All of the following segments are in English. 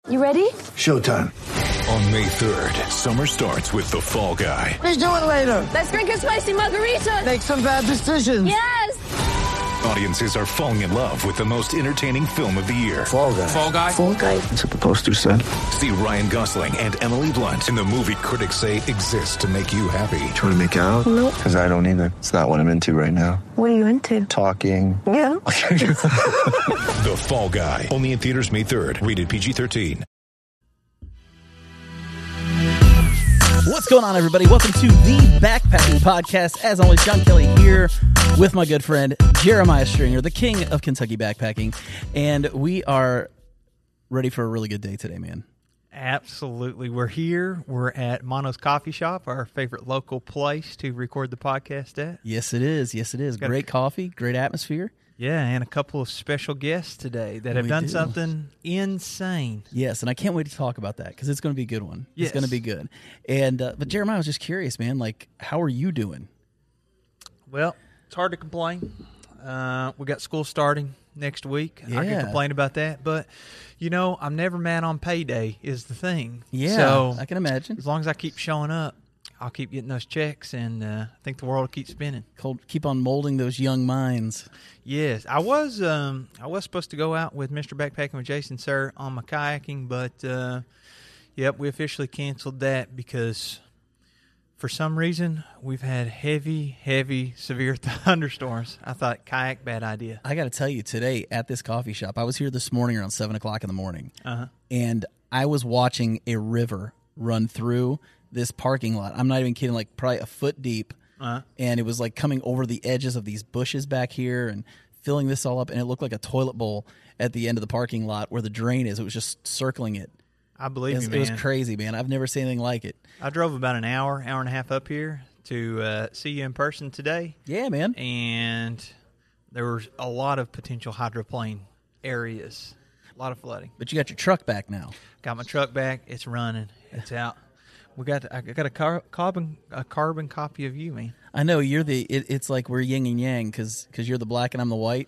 You ready? Showtime. On May 3rd, summer starts with The Fall Guy. Let's do it later. Let's drink a spicy margarita. Make some bad decisions. Yes! Audiences are falling in love with the most entertaining film of the year. Fall Guy. Fall Guy? Fall guy. That's what the poster said. See Ryan Gosling and Emily Blunt in the movie critics say exists to make you happy. Trying to make it out? Nope. Because I don't either. It's not what I'm into right now. What are you into? Talking. Yeah. The Fall Guy. Only in theaters May 3rd. Rated PG-13. What's going on, everybody? Welcome to the Backpacking Podcast. As always, John Kelly here with my good friend Jeremiah Stringer, the king of Kentucky backpacking. And we are ready for a really good day today, man. Absolutely. We're here. We're at Mono's Coffee Shop, our favorite local place to record the podcast at. Yes, it is. Yes, it is. Great coffee, great atmosphere. Yeah, and a couple of special guests today that have done something insane. Yes, and I can't wait to talk about that because it's going to be a good one. Yes. It's going to be good. And but Jeremiah, I was just curious, man, like, how are you doing? Well, it's hard to complain. We got school starting next week. I Yeah. can complain about that, but, you know, I'm never mad on payday is the thing. Yeah, so I can imagine. as long as I keep showing up, I'll keep getting those checks, and I think the world will keep spinning. Keep on molding those young minds. Yes, I was supposed to go out with Mr. Backpacking with Jason Sir on my kayaking, but yep, we officially canceled that because for some reason we've had heavy, severe thunderstorms. I thought kayak, bad idea. I got to tell you, today at this coffee shop, I was here this morning around 7 o'clock in the morning, and I was watching a river run through this parking lot. I'm not even kidding, like probably a foot deep. And it was like coming over the edges of these bushes back here and filling this all up. And it looked like a toilet bowl at the end of the parking lot where the drain is. It was just circling it. I believe you, man. It was crazy, man. I've never seen anything like it. I drove about an hour and a half up here to see you in person today. Yeah, man. And there was a lot of potential hydroplane areas. A lot of flooding. But you got your truck back now. Got my truck back. It's running. It's out. I got a carbon copy of you, man. I know you're it's like we're yin and yang because you're the black and I'm the white.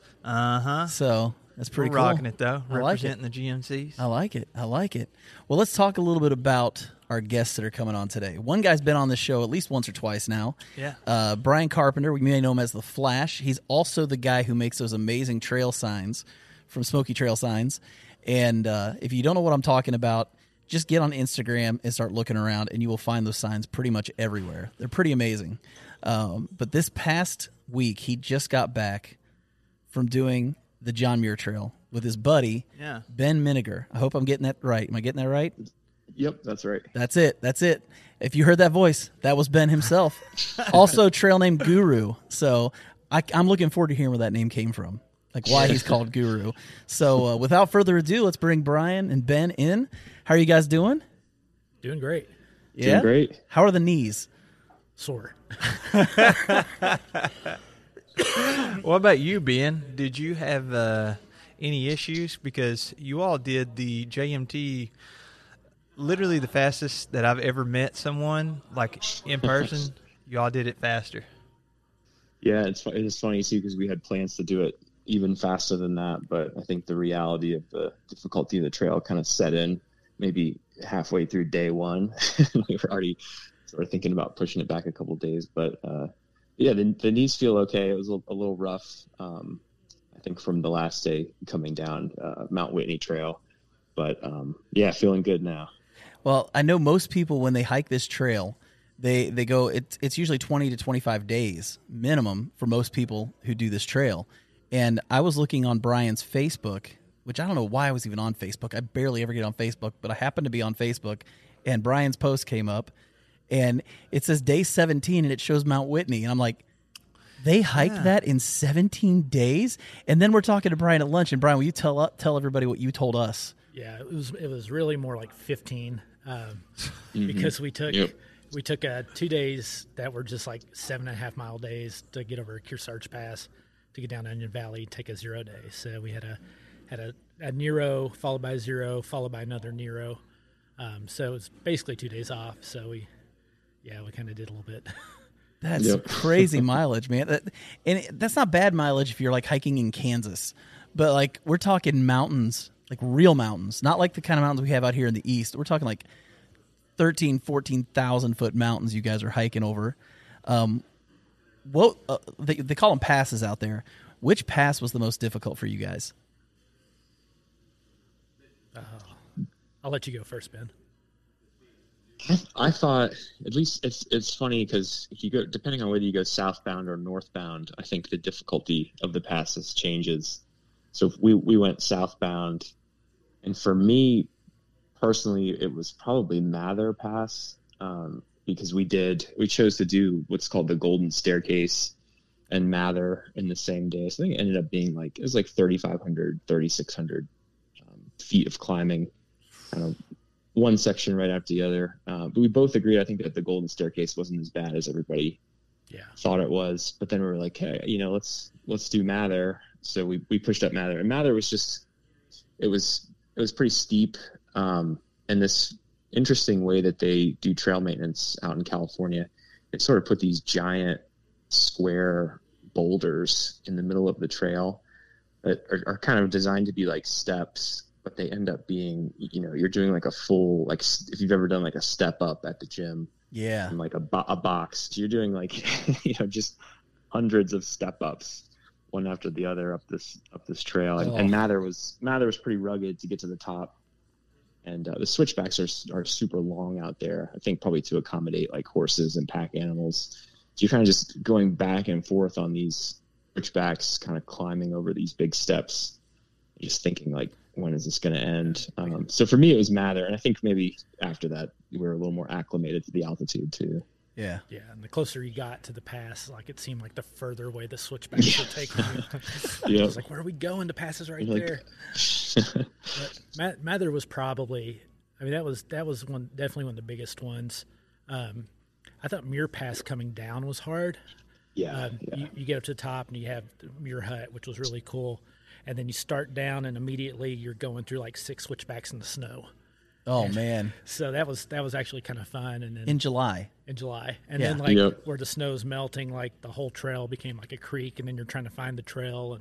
So that's pretty We're cool. rocking it though. I like it. Representing the GMCs. I like it. Well, let's talk a little bit about our guests that are coming on today. One guy's been on the show at least once or twice now. Yeah. Brian Carpenter. We may know him as The Flash. He's also the guy who makes those amazing trail signs from Smoky Trail Signs. And if you don't know what I'm talking about, just get on Instagram and start looking around, and you will find those signs pretty much everywhere. They're pretty amazing. But this past week, he just got back from doing the John Muir Trail with his buddy, Ben Miniger. I hope I'm getting that right. Am I getting that right? Yep, that's right. That's it. If you heard that voice, that was Ben himself. Also, trail name Guru. So I'm looking forward to hearing where that name came from, like why he's called Guru. So without further ado, let's bring Brian and Ben in. How are you guys doing? Doing great. Yeah? Doing great. How are the knees? Sore. What about you, Ben? Did you have any issues? Because you all did the JMT, literally the fastest that I've ever met someone, like in person. You all did it faster. Yeah, it's funny too because we had plans to do it even faster than that, but I think the reality of the difficulty of the trail kind of set in maybe halfway through day one. We were already sort of thinking about pushing it back a couple of days, but yeah, the knees feel okay. It was a little rough, I think, from the last day coming down Mount Whitney Trail, but yeah, feeling good now. Well, I know most people when they hike this trail, they go. It's usually 20 to 25 days minimum for most people who do this trail. And I was looking on Brian's Facebook, which I don't know why I was even on Facebook. I barely ever get on Facebook, but I happened to be on Facebook, and Brian's post came up, and it says day 17, and it shows Mount Whitney. And I'm like, they hiked that in 17 days? And then we're talking to Brian at lunch, and Brian, will you tell everybody what you told us? Yeah, it was really more like 15 because we took 2 days that were just like 7.5 mile days to get over Kearsarge Pass, to get down Onion Valley, take a 0 day. So we had a Nero followed by a 0 followed by another Nero. So it's basically 2 days off. So we kind of did a little bit. That's crazy mileage, man. And that's not bad mileage if you're like hiking in Kansas, but like we're talking mountains like real mountains, not like the kind of mountains we have out here in the east. We're talking like 14,000 foot mountains you guys are hiking over. They call them passes out there. Which pass was the most difficult for you guys? I'll let you go first, Ben. I thought, at least it's funny because if you go, depending on whether you go southbound or northbound, I think the difficulty of the passes changes. So if we went southbound, and for me personally, it was probably Mather Pass, because we chose to do what's called the Golden Staircase and Mather in the same day. So I think it ended up being it was like 3,500, 3,600 feet of climbing, kind of one section right after the other. But we both agreed, I think, that the Golden Staircase wasn't as bad as everybody thought it was. But then we were like, hey, let's do Mather. So we pushed up Mather, and Mather was just, it was pretty steep. And this interesting way that they do trail maintenance out in California, they sort of put these giant square boulders in the middle of the trail that are kind of designed to be like steps, but they end up being, you're doing like a full, like if you've ever done like a step up at the gym, in like a box, you're doing like, just hundreds of step ups, one after the other up this trail. And Mather was pretty rugged to get to the top. And the switchbacks are super long out there, I think probably to accommodate like horses and pack animals. So you're kind of just going back and forth on these switchbacks, kind of climbing over these big steps, just thinking like, when is this going to end? So for me, it was Mather. And I think maybe after that, we were a little more acclimated to the altitude too. Yeah. Yeah. And the closer you got to the pass, like it seemed like the further away the switchbacks were taking you. I was like, where are we going? The pass is right there. But Mather was probably, that was definitely one of the biggest ones. I thought Muir Pass coming down was hard. Yeah. You get up to the top and you have the Muir Hut, which was really cool. And then you start down and immediately you're going through like 6 switchbacks in the snow. Oh, man. So that was actually kind of fun. And then in July. And then where the snow's melting, like the whole trail became like a creek, and then you're trying to find the trail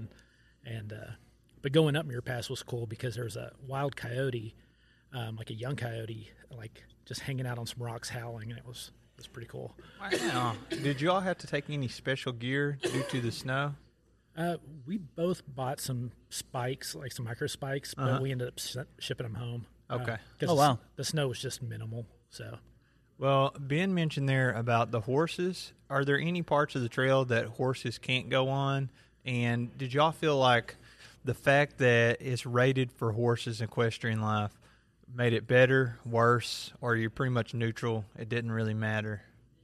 but going up Muir Pass was cool because there's a wild coyote, like a young coyote, like just hanging out on some rocks howling, and it was pretty cool. Wow. Did you all have to take any special gear due to the snow? We both bought some spikes, like some micro spikes, but we ended up shipping them home. Okay. The snow was just minimal. So, well, Ben mentioned there about the horses. Are there any parts of the trail that horses can't go on? And did y'all feel like the fact that it's rated for horses in equestrian life made it better, worse, or you're pretty much neutral? It didn't really matter.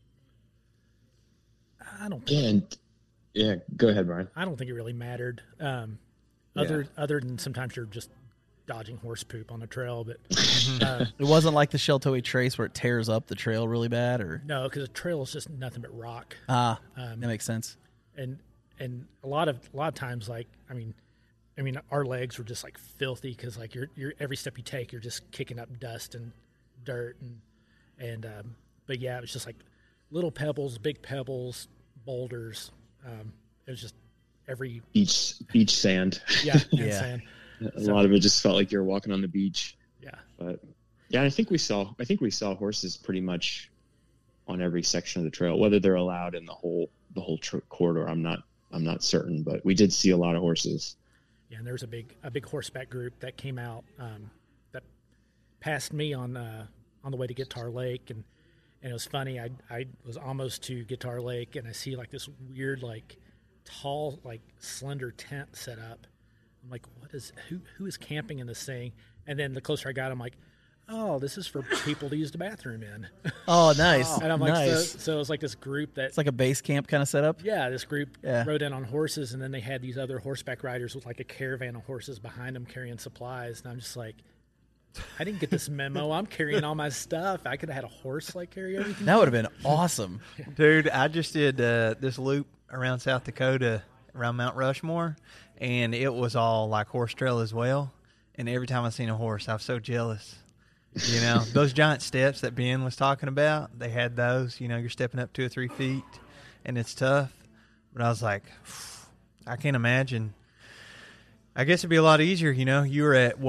I don't think. Yeah, go ahead, Brian. I don't think it really mattered. Other than sometimes you're just dodging horse poop on the trail, but it wasn't like the Sheltowee Trace where it tears up the trail really bad, or no, because the trail is just nothing but rock. That makes sense. And a lot of times, like I mean, our legs were just like filthy because like you're every step you take, you're just kicking up dust and dirt and but yeah, it was just like little pebbles, big pebbles, boulders. It was just every beach sand. Yeah. Sand. A lot of it just felt like you were walking on the beach. Yeah. But yeah, I think we saw horses pretty much on every section of the trail, whether they're allowed in the whole corridor. I'm not certain, but we did see a lot of horses. Yeah, and there was a big horseback group that came out that passed me on the way to Guitar Lake, and it was funny. I was almost to Guitar Lake, and I see like this weird, like tall, like slender tent set up. I'm like, who is camping in this thing? And then the closer I got, I'm like, oh, this is for people to use the bathroom in. Oh, nice. And I'm like, nice. so it was like this group that... It's like a base camp kind of setup? Yeah, this group rode in on horses, and then they had these other horseback riders with like a caravan of horses behind them carrying supplies. And I'm just like, I didn't get this memo. I'm carrying all my stuff. I could have had a horse like carry everything. That would have been awesome. Dude, I just did this loop around South Dakota, around Mount Rushmore, and it was all like horse trail as well. And every time I seen a horse, I was so jealous. You know, those giant steps that Ben was talking about, they had those. You know, you're stepping up 2 or 3 feet, and it's tough. But I was like, I can't imagine I guess it'd be a lot easier, you were at,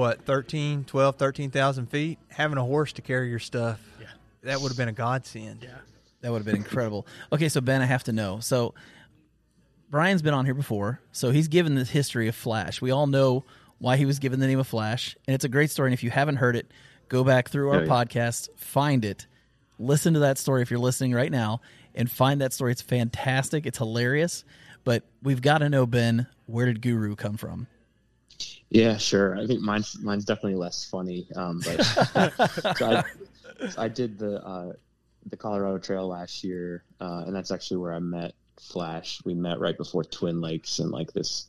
13,000 feet, having a horse to carry your stuff. Yeah. That would have been a godsend. Yeah. That would have been incredible. Okay, so Ben, I have to know. So Brian's been on here before, so he's given the history of Flash. We all know why he was given the name of Flash, and it's a great story. And if you haven't heard it, go back through our podcast, find it, listen to that story if you're listening right now, and find that story. It's fantastic. It's hilarious. But we've got to know, Ben, where did Guru come from? Yeah, sure. I think mine's definitely less funny. But so I did the Colorado Trail last year, and that's actually where I met Flash. We met right before Twin Lakes in like this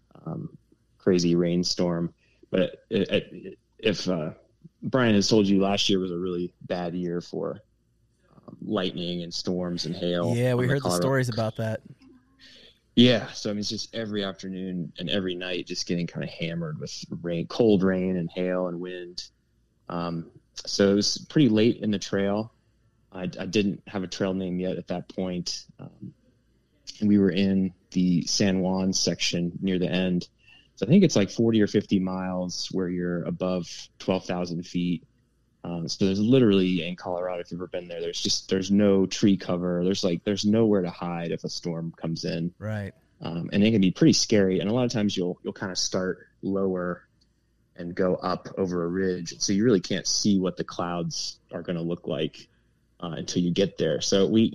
crazy rainstorm. But if Brian has told you, last year was a really bad year for lightning and storms and hail. Yeah, we heard the stories about that. Yeah, so I mean, it's just every afternoon and every night just getting kind of hammered with rain, cold rain and hail and wind. So it was pretty late in the trail. I didn't have a trail name yet at that point. And we were in the San Juan section near the end. So I think it's like 40 or 50 miles where you're above 12,000 feet. So there's literally, in Colorado, if you've ever been there, there's no tree cover. There's nowhere to hide if a storm comes in. Right. And it can be pretty scary. And a lot of times you'll kind of start lower and go up over a ridge. So you really can't see what the clouds are going to look like until you get there. So we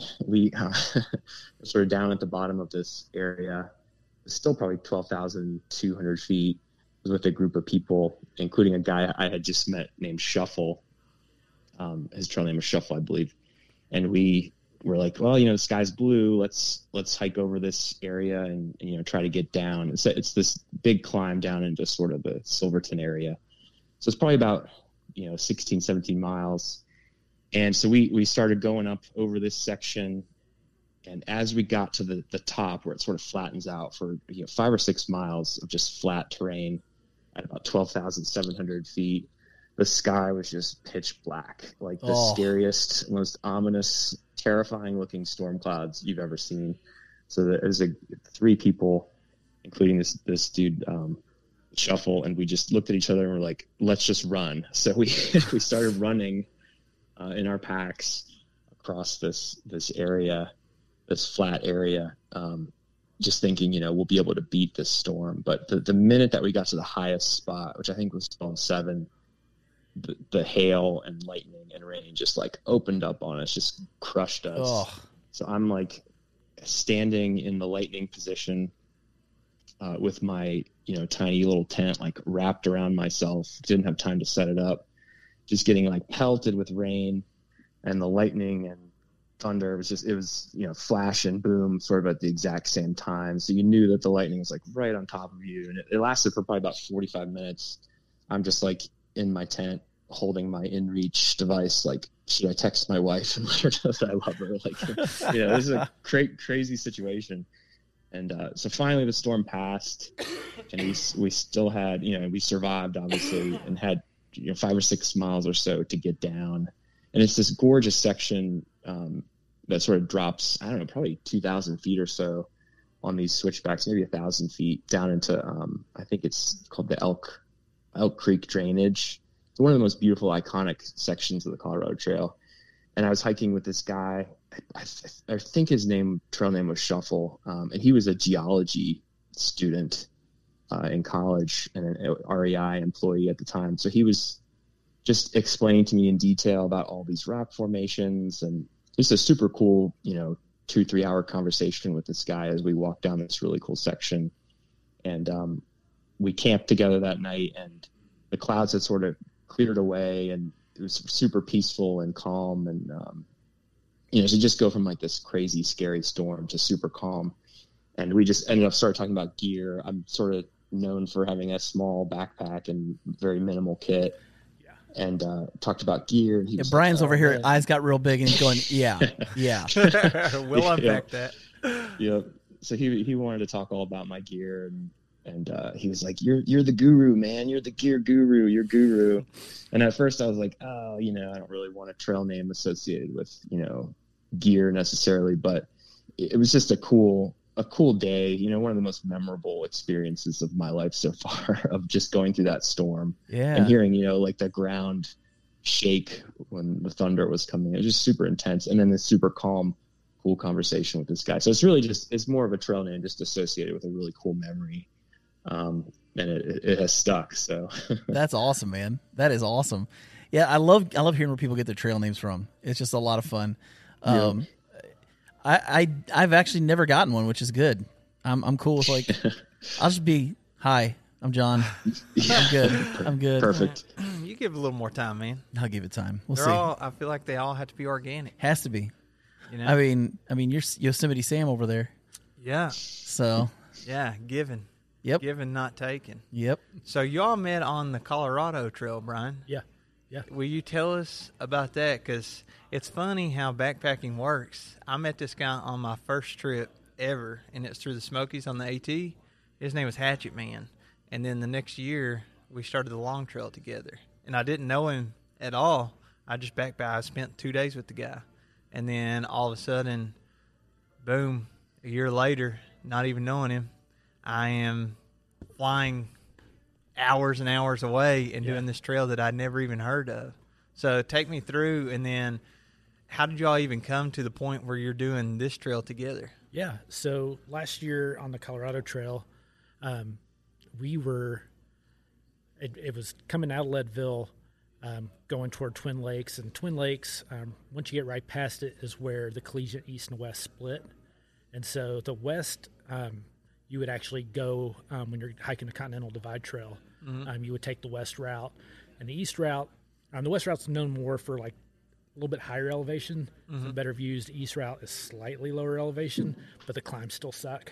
sort of down at the bottom of this area. It's still probably 12,200 feet. I was with a group of people, including a guy I had just met named Shuffle. His trail name was Shuffle, I believe. And we were like, well, the sky's blue. Let's hike over this area and try to get down. It's this big climb down into sort of the Silverton area. So it's probably about 16, 17 miles. And so we started going up over this section. And as we got to the top where it sort of flattens out for 5 or 6 miles of just flat terrain at about 12,700 feet, the sky was just pitch black, like the scariest, most ominous, terrifying looking storm clouds you've ever seen. So there was 3 people, including this dude, Shuffle, and we just looked at each other and were like, let's just run. So we started running in our packs across this area, this flat area, just thinking, we'll be able to beat this storm. But the minute that we got to the highest spot, which I think was Zone 7, the hail and lightning and rain just like opened up on us, just crushed us. Oh. So I'm like standing in the lightning position with my, tiny little tent like wrapped around myself. Didn't have time to set it up. Just getting like pelted with rain and the lightning and thunder. It was flash and boom sort of at the exact same time. So you knew that the lightning was like right on top of you. And it lasted for probably about 45 minutes. I'm just like in my tent holding my InReach device. Like, should I text my wife and let her know that I love her? Like, this is a crazy situation. And so finally the storm passed and we still had, we survived obviously and had 5 or 6 miles or so to get down. And it's this gorgeous section that sort of drops, I don't know, probably 2,000 feet or so on these switchbacks, maybe 1,000 feet down into, I think it's called the Elk Creek Drainage. It's one of the most beautiful, iconic sections of the Colorado Trail. And I was hiking with this guy. I think his trail name was Shuffle. And he was a geology student in college and an REI employee at the time. So he was just explaining to me in detail about all these rock formations, and just a super cool, 2-3 hour conversation with this guy as we walked down this really cool section. And we camped together that night, and the clouds had sort of cleared away, and it was super peaceful and calm. And, to just go from like this crazy, scary storm to super calm. And we just ended up talking about gear. I'm sort of known for having a small backpack and very minimal kit. And talked about gear. And Brian's over here, eyes got real big, and he's going, yeah. We'll unpack that. Yeah. So he wanted to talk all about my gear, and he was like, "You're the guru, man. You're the gear guru. You're guru." And at first I was like, "Oh, I don't really want a trail name associated with gear necessarily," but it was just a cool a cool day, you know, one of the most memorable experiences of my life so far of just going through that storm and hearing, you know, like the ground shake when the thunder was coming. It was just super intense. And then this super calm, cool conversation with this guy. So it's really just, it's more of a trail name just associated with a really cool memory. And it has stuck. So that's awesome, man. That is awesome. Yeah. I love hearing where people get their trail names from. It's just a lot of fun. I've actually never gotten one, which is good. I'm cool with like, I'll just be, hi, I'm John. I'm good. I'm good. Perfect. You give it a little more time, man. I'll give it time. We'll They're see. I feel like they all have to be organic. Has to be. You know? I mean, you're Yosemite Sam over there. Yeah. So. Yeah, giving. Yep. Giving, not taking. Yep. So you all met on the Colorado Trail, Brian. Yeah. Yeah. Will you tell us about that? Because it's funny how backpacking works. I met this guy on my first trip ever, and it's through the Smokies on the AT. His name was Hatchet Man. And then the next year, we started the Long Trail together. And I didn't know him at all. I just backpacked. I spent 2 days with the guy. And then all of a sudden, boom, a year later, not even knowing him, I am flying hours and hours away and doing this trail that I'd never even heard of. So take me through, and then how did y'all even come to the point where you're doing this trail together? Yeah. So last year on the Colorado Trail, we were, it was coming out of Leadville, going toward Twin Lakes. And Twin Lakes, once you get right past it, is where the collegiate east and west split. And so the west, you would actually go when you're hiking the Continental Divide Trail. You would take the west route, and the east route. The west route's known more for like a little bit higher elevation, for better views. The east route is slightly lower elevation, but the climbs still suck.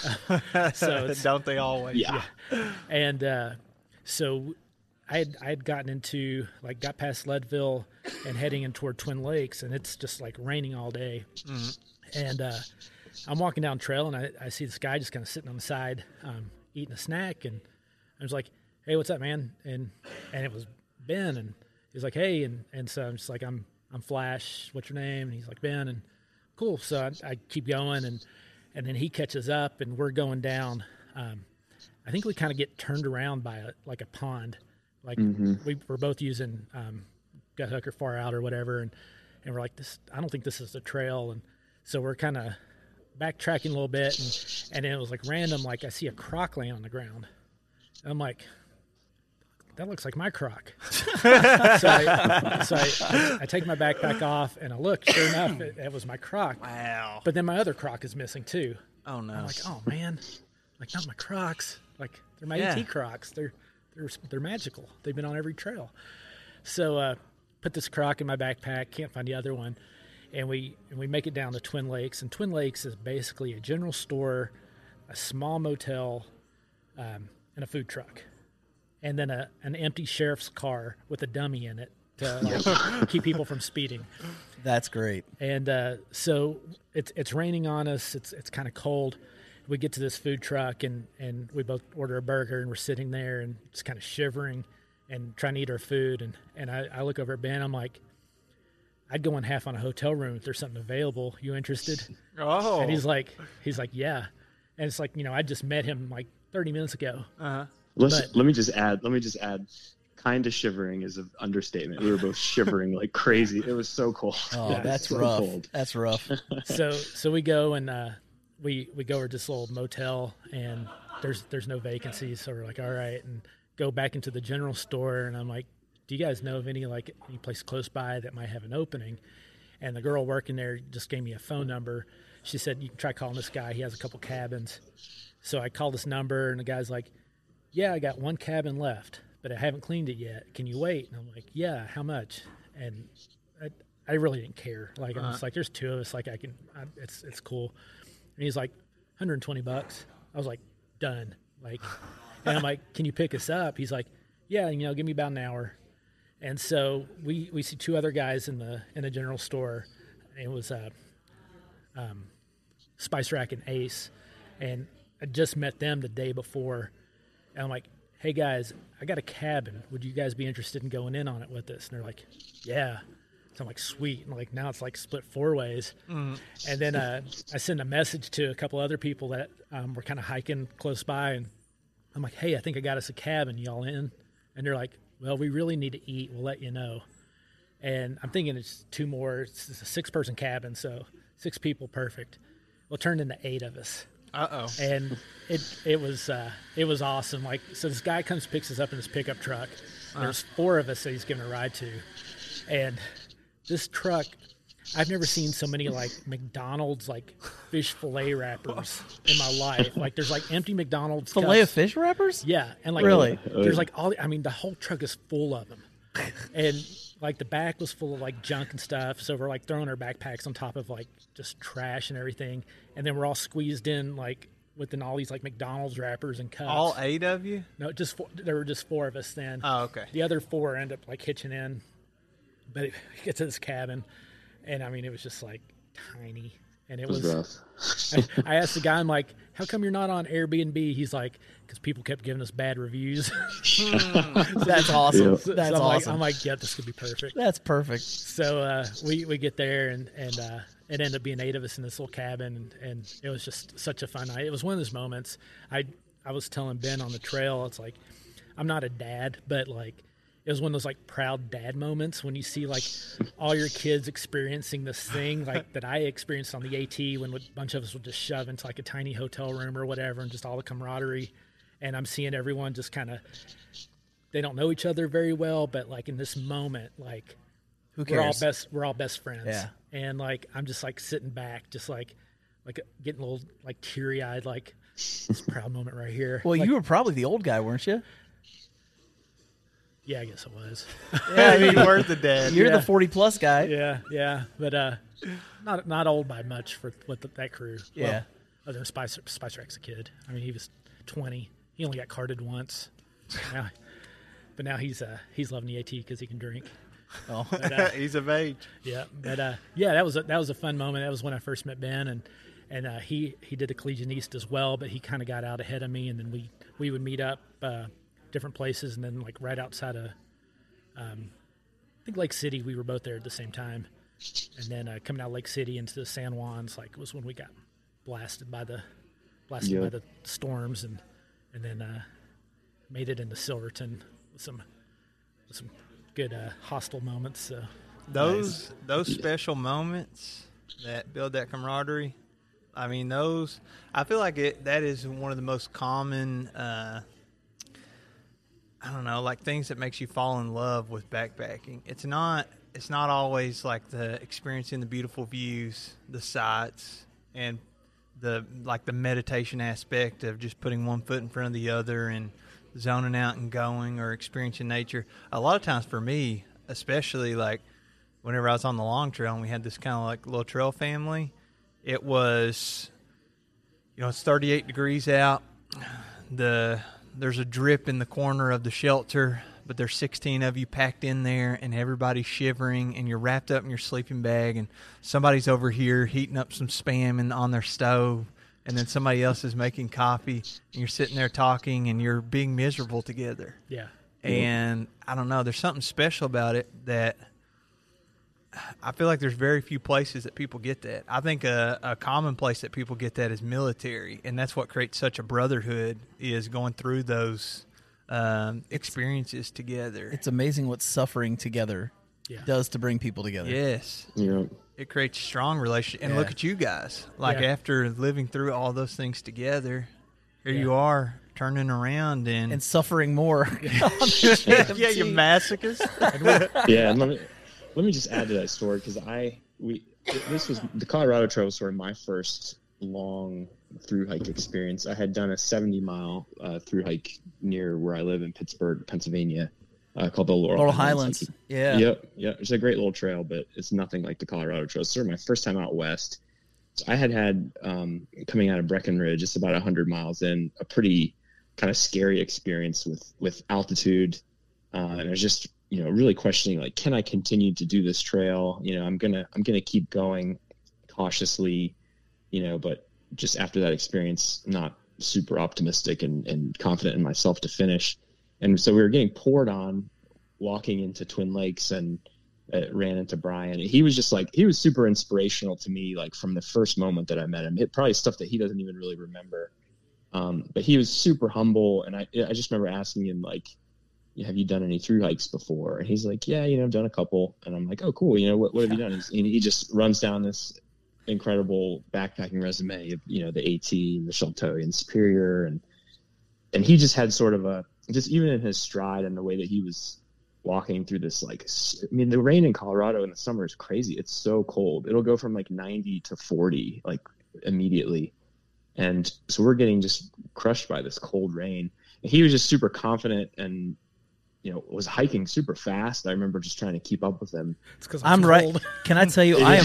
So don't they always? Yeah. And so I had gotten into got past Leadville and heading in toward Twin Lakes, and it's just like raining all day. And I'm walking down trail, and I see this guy just kind of sitting on the side, eating a snack, and I was like, "Hey, what's up, man?" And it was Ben, and he's like, "Hey," and so I'm just like, "I'm Flash. What's your name?" And he's like, "Ben," and cool. So I keep going, and then he catches up, and we're going down. I think we kind of get turned around by a pond, we're both using gut hook or far out or whatever, and we're like, "This, I don't think this is the trail," and so we're kind of backtracking a little bit, and then it was like random, like I see a croc laying on the ground, and I'm like, that looks like my croc. so I take my backpack off, and I look, sure enough, it was my croc. Wow. But then my other croc is missing too. Oh no. I'm like, oh man, like not my Crocs, like they're my AT Crocs. They're magical. They've been on every trail. So put this croc in my backpack, can't find the other one. And we make it down to Twin Lakes, and Twin Lakes is basically a general store, a small motel, and a food truck, and then an empty sheriff's car with a dummy in it to keep people from speeding. That's great. And so it's raining on us. It's kind of cold. We get to this food truck, and we both order a burger, and we're sitting there and just kind of shivering and trying to eat our food. And I look over at Ben. I'm like, I'd go in half on a hotel room if there's something available. You interested? Oh. And he's like, yeah. And it's like, I just met him like 30 minutes ago. Uh-huh. Let me just add, kind of shivering is an understatement. We were both shivering like crazy. It was so cold. Oh, Yeah, that's so rough. cold. That's rough. So we go, and we go over to this little motel, and there's no vacancies. So we're like, all right, and go back into the general store, and I'm like, do you guys know of any place close by that might have an opening? And the girl working there just gave me a phone number. She said, you can try calling this guy. He has a couple cabins. So I called this number, and the guy's like, yeah, I got one cabin left, but I haven't cleaned it yet. Can you wait? And I'm like, yeah, how much? And I really didn't care. Like, I'm just like, there's two of us. Like, it's cool. And he's like, $120. I was like, done. Like, and I'm like, can you pick us up? He's like, yeah, give me about an hour. And so we see two other guys in the general store. It was Spice Rack and Ace, and I just met them the day before. And I'm like, hey guys, I got a cabin. Would you guys be interested in going in on it with us? And they're like, yeah. So I'm like, sweet. And like now it's like split 4 ways. And then I send a message to a couple other people that were kind of hiking close by. And I'm like, hey, I think I got us a cabin. Y'all in? And they're like, well, we really need to eat. We'll let you know. And I'm thinking it's 2 more. It's a 6-person cabin, so 6 people, perfect. Well, it turned into 8 of us. Uh-oh. And it was awesome. Like, so this guy comes, picks us up in his pickup truck. There's 4 of us that he's giving a ride to. And this truck, I've never seen so many like McDonald's like fish fillet wrappers in my life. Like there's like empty McDonald's Fillet cups. of fish wrappers? Yeah, and like Really? there's like the whole truck is full of them, and like the back was full of like junk and stuff. So we're like throwing our backpacks on top of like just trash and everything, and then we're all squeezed in like within all these like McDonald's wrappers and cups. All 8 of you? No, there were just 4 of us then. Oh, okay. The other 4 end up like hitching in, but we get to this cabin, and I mean it was just like tiny, and it was rough. I asked the guy, I'm like, how come you're not on Airbnb? He's like, because people kept giving us bad reviews. That's awesome. Yeah. That's so awesome. I'm like, yeah, this could be perfect. That's perfect. So we get there, and it ended up being 8 of us in this little cabin, and it was just such a fun night. It was one of those moments. I was telling Ben on the trail, it's like, I'm not a dad, but like, it was one of those like proud dad moments when you see like all your kids experiencing this thing like that I experienced on the AT when a bunch of us would just shove into like a tiny hotel room or whatever, and just all the camaraderie. And I'm seeing everyone just kind of, they don't know each other very well, but like in this moment, like Who cares? we're all best friends. Yeah. And like I'm just like sitting back, just like getting a little like teary eyed, like this proud moment right here. Well, like, you were probably the old guy, weren't you? yeah, I guess it was. Yeah, I mean, you were the dad. You're Yeah. the 40-plus guy. Yeah, but not old by much for that crew. Yeah. Well, other than Spicer X's a kid. I mean, he was 20. He only got carded once. But now he's loving the AT because he can drink. Oh. But, He's of age. yeah, but yeah, that was a fun moment. That was when I first met Ben, and he did the Collegiate East as well, but he kind of got out ahead of me, and then we would meet up different places, and then like right outside of I think Lake City, we were both there at the same time, and then coming out of Lake City into the San Juans, like was when we got blasted by the storms, and then made it into Silverton with some good hostile moments. So Those special moments that build that camaraderie, I mean, I feel like that is one of the most common, I don't know, like things that makes you fall in love with backpacking. It's not always like the experiencing the beautiful views, the sights, and the meditation aspect of just putting one foot in front of the other and zoning out and going, or experiencing nature. A lot of times for me, especially like whenever I was on the long trail and we had this kind of like little trail family, it was, it's 38 degrees out. There's a drip in the corner of the shelter, but there's 16 of you packed in there, and everybody's shivering, and you're wrapped up in your sleeping bag, and somebody's over here heating up some Spam on their stove, and then somebody else is making coffee, and you're sitting there talking, and you're being miserable together. yeah, And I don't know, there's something special about it that I feel like there's very few places that people get that. I think a common place that people get that is military, and that's what creates such a brotherhood, is going through those experiences together. It's amazing what suffering together does to bring people together. Yes. Yeah. It creates strong relationships. And look at you guys. Like after living through all those things together, here you are turning around and suffering more. yeah, you masochist. Yeah, and let me just add to that story, because this was the Colorado Trail was sort of my first long through hike experience. I had done a 70-mile through hike near where I live in Pittsburgh, Pennsylvania, called the Laurel Highlands. Yeah. Yep. It's a great little trail, but it's nothing like the Colorado Trail. It's sort of my first time out west. So I had coming out of Breckenridge, just about 100 miles in, a pretty kind of scary experience with altitude, and I was just really questioning, like, can I continue to do this trail? I'm gonna keep going cautiously, but just after that experience, not super optimistic and confident in myself to finish. And so we were getting poured on walking into Twin Lakes, and that ran into Brian. He was just like, he was super inspirational to me, like from the first moment that I met him. It probably stuff that he doesn't even really remember. But he was super humble. And I just remember asking him, like, have you done any through hikes before? And he's like, yeah, I've done a couple. And I'm like, oh, cool. What have you done? And he just runs down this incredible backpacking resume of, the AT and the Sheltowee and Superior. And he just had sort of just even in his stride and the way that he was walking through this, like, the rain in Colorado in the summer is crazy. It's so cold. It'll go from like 90 to 40, like immediately. And so we're getting just crushed by this cold rain. And he was just super confident and, was hiking super fast. I remember just trying to keep up with him. It's because I'm right. Can I tell you, I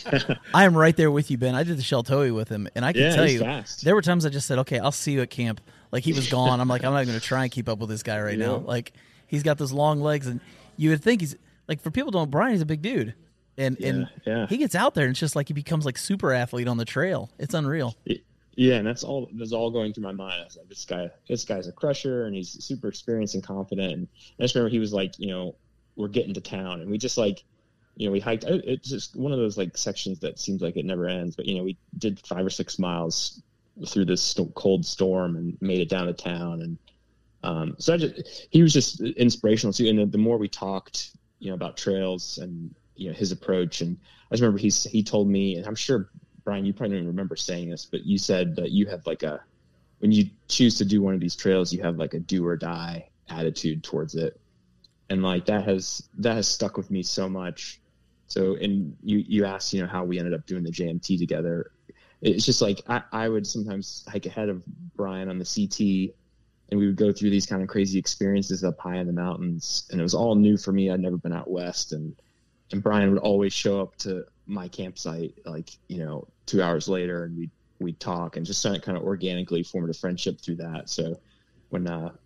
am right there with you, Ben. I did the Sheltowee with him, and I can tell you, fast. There were times I just said, okay, I'll see you at camp. Like, he was gone. I'm like, I'm not going to try and keep up with this guy right now. Like, he's got those long legs, and you would think he's, like, for people who don't know, Brian, he's a big dude. And he gets out there, and it's just like he becomes like super athlete on the trail. It's unreal. Yeah, and that's all going through my mind. I was like, this guy's a crusher, and he's super experienced and confident. And I just remember he was like, we're getting to town, and we just like, we hiked. It's just one of those like sections that seems like it never ends. But we did 5 or 6 miles through this cold storm and made it down to town. And so he was just inspirational too. And the more we talked, about trails and his approach, and I just remember he told me, and I'm sure, Brian, you probably don't even remember saying this, but you said that you have like when you choose to do one of these trails, you have like a do or die attitude towards it. And like that has stuck with me so much. So, and you asked, how we ended up doing the JMT together. It's just like, I would sometimes hike ahead of Brian on the CT, and we would go through these kind of crazy experiences up high in the mountains. And it was all new for me. I'd never been out West. And Brian would always show up to my campsite, like, 2 hours later, and we'd talk and just kind of organically formed a friendship through that. So when,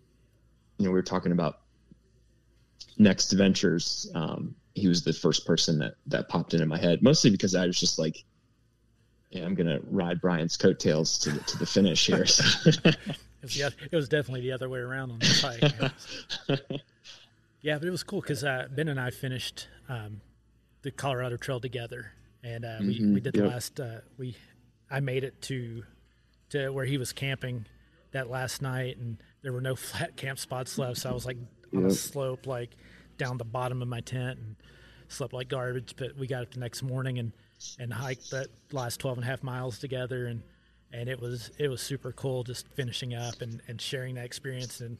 we were talking about next ventures, he was the first person that popped into my head, mostly because I was just like, I'm going to ride Brian's coattails to the finish here. It was definitely the other way around on this hike. Yeah, but it was cool because Ben and I finished the Colorado Trail together, and we did the last. I made it to where he was camping that last night, and there were no flat camp spots left, so I was like on a slope, like down the bottom of my tent, and slept like garbage. But we got up the next morning and hiked that last 12.5 miles together, and it was super cool just finishing up and sharing that experience. And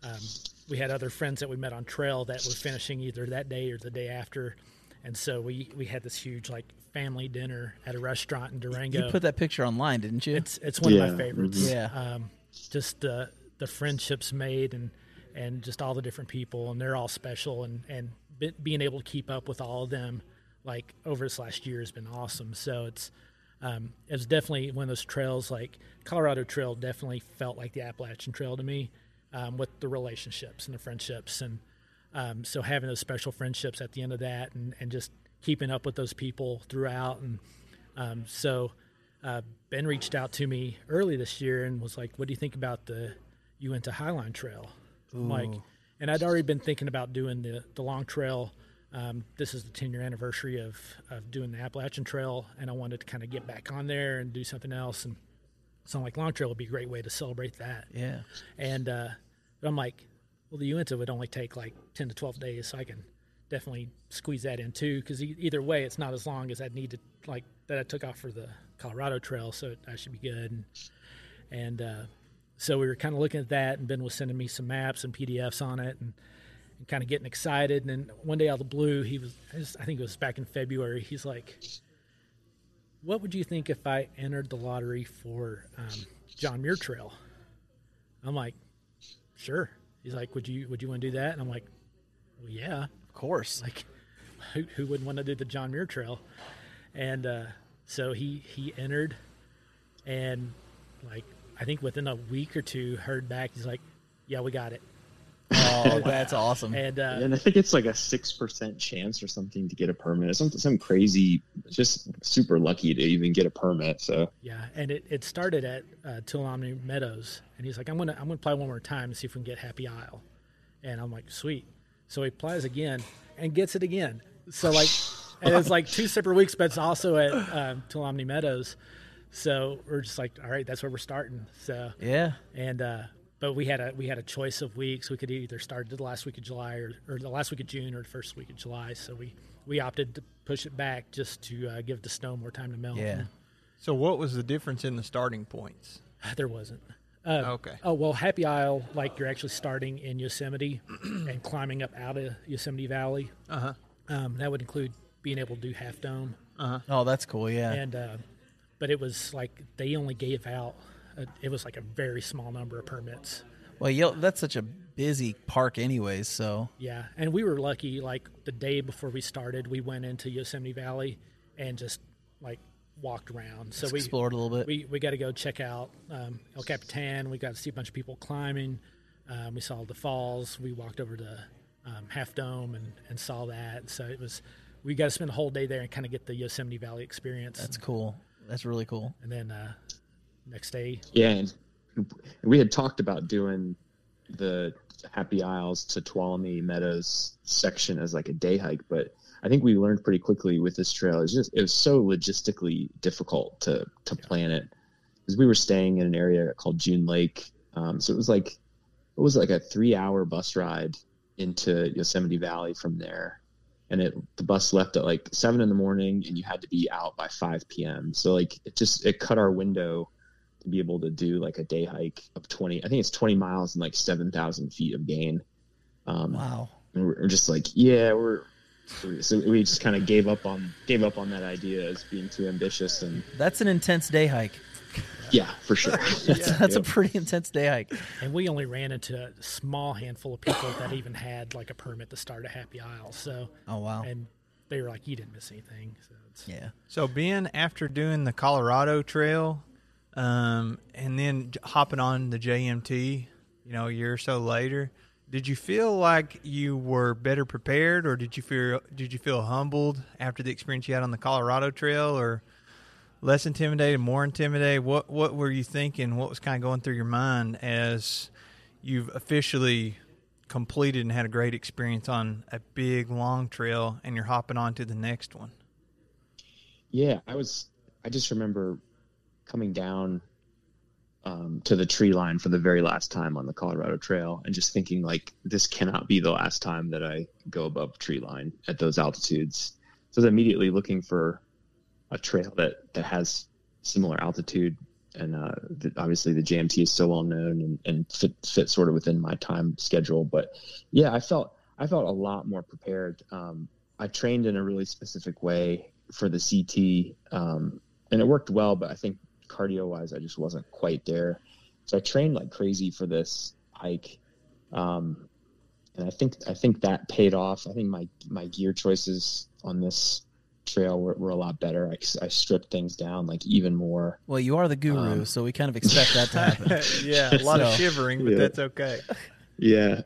we had other friends that we met on trail that were finishing either that day or the day after. And so we had this huge like family dinner at a restaurant in Durango. You put that picture online, didn't you? It's one of my favorites. Mm-hmm. Yeah. Just the friendships made and just all the different people, and they're all special, and being able to keep up with all of them like over this last year has been awesome. So it's definitely one of those trails. Like Colorado Trail definitely felt like the Appalachian Trail to me, with the relationships and the friendships, and so having those special friendships at the end of that, and just keeping up with those people throughout. And so Ben reached out to me early this year and was like, what do you think about the Uinta Highline Trail? I'm like, and I'd already been thinking about doing the long trail. This is the 10-year anniversary of doing the Appalachian Trail, and I wanted to kind of get back on there and do something else. And so I'm like, long trail would be a great way to celebrate that. Yeah. And but I'm like, well, the Uinta would only take like 10 to 12 days, so I can definitely squeeze that in too, because either way, it's not as long as I'd need to, like, that I took off for the Colorado Trail, so I should be good. And so we were kind of looking at that, and Ben was sending me some maps and PDFs on it, and kind of getting excited. And then one day out of the blue, I think it was back in February, he's like, what would you think if I entered the lottery for John Muir Trail? I'm like, sure. He's like, would you want to do that? And I'm like, well, yeah, of course. Like, who wouldn't want to do the John Muir Trail? And so he entered, and like I think within a week or two, heard back. He's like, yeah, we got it. Oh, that's awesome. And I think it's like a 6% chance or something to get a permit. It's some crazy, just super lucky to even get a permit. So yeah, and it started at Tuolumne Meadows, and he's like, I'm gonna apply one more time and see if we can get Happy Isle. And I'm like, sweet. So he applies again and gets it again. So like, and it's like 2 separate weeks, but it's also at Tuolumne Meadows. So we're just like, all right, that's where we're starting. So Yeah. and but we had a choice of weeks. We could either start the last week of July or the last week of June or the first week of July. So we opted to push it back just to give the snow more time to melt. Yeah. So what was the difference in the starting points? There wasn't. Okay. Oh, well, Happy Isle, like you're actually starting in Yosemite and climbing up out of Yosemite Valley. Uh-huh. That would include being able to do Half Dome. Oh, that's cool. Yeah. And but it was like they only gave out, it was like a very small number of permits. Well, that's such a busy park anyways, so. Yeah, and we were lucky, like the day before we started, we went into Yosemite Valley and just like walked around. So we explored a little bit. We got to go check out El Capitan. We got to see a bunch of people climbing. We saw the falls. We walked over to Half Dome and saw that. So we got to spend a whole day there and kind of get the Yosemite Valley experience. That's cool. That's really cool. And then next day. Yeah, and we had talked about doing the Happy Isles to Tuolumne Meadows section as like a day hike, but I think we learned pretty quickly with this trail. It was so logistically difficult to plan it, because we were staying in an area called June Lake. So it was like a 3-hour bus ride into Yosemite Valley from there. And the bus left at like 7 a.m, and you had to be out by 5 p.m. So like it cut our window to be able to do like a day hike of 20 miles and like 7,000 feet of gain. Wow. And we're just like, so we just kind of gave up on that idea as being too ambitious. And that's an intense day hike. Yeah, for sure. That's a pretty intense day hike. And we only ran into a small handful of people that even had like a permit to start a Happy Isle. So, oh wow. And they were like, you didn't miss anything. So yeah. So Ben, after doing the Colorado Trail, and then hopping on the JMT, a year or so later, did you feel like you were better prepared, or did you feel humbled after the experience you had on the Colorado Trail, or less intimidated, more intimidated? What were you thinking? What was kind of going through your mind as you've officially completed and had a great experience on a big, long trail, and you're hopping on to the next one? Yeah, I just remember coming down to the tree line for the very last time on the Colorado Trail and just thinking like, this cannot be the last time that I go above tree line at those altitudes. So I was immediately looking for a trail that has similar altitude, and obviously the JMT is so well known and fit sort of within my time schedule. But yeah, I felt a lot more prepared. I trained in a really specific way for the CT, and it worked well, but I think cardio wise, I just wasn't quite there. So I trained like crazy for this hike. And I think that paid off. I think my gear choices on this trail were a lot better. I stripped things down like even more. Well, you are the guru, so we kind of expect that to happen. Yeah, a lot of shivering, but that's okay. Yeah.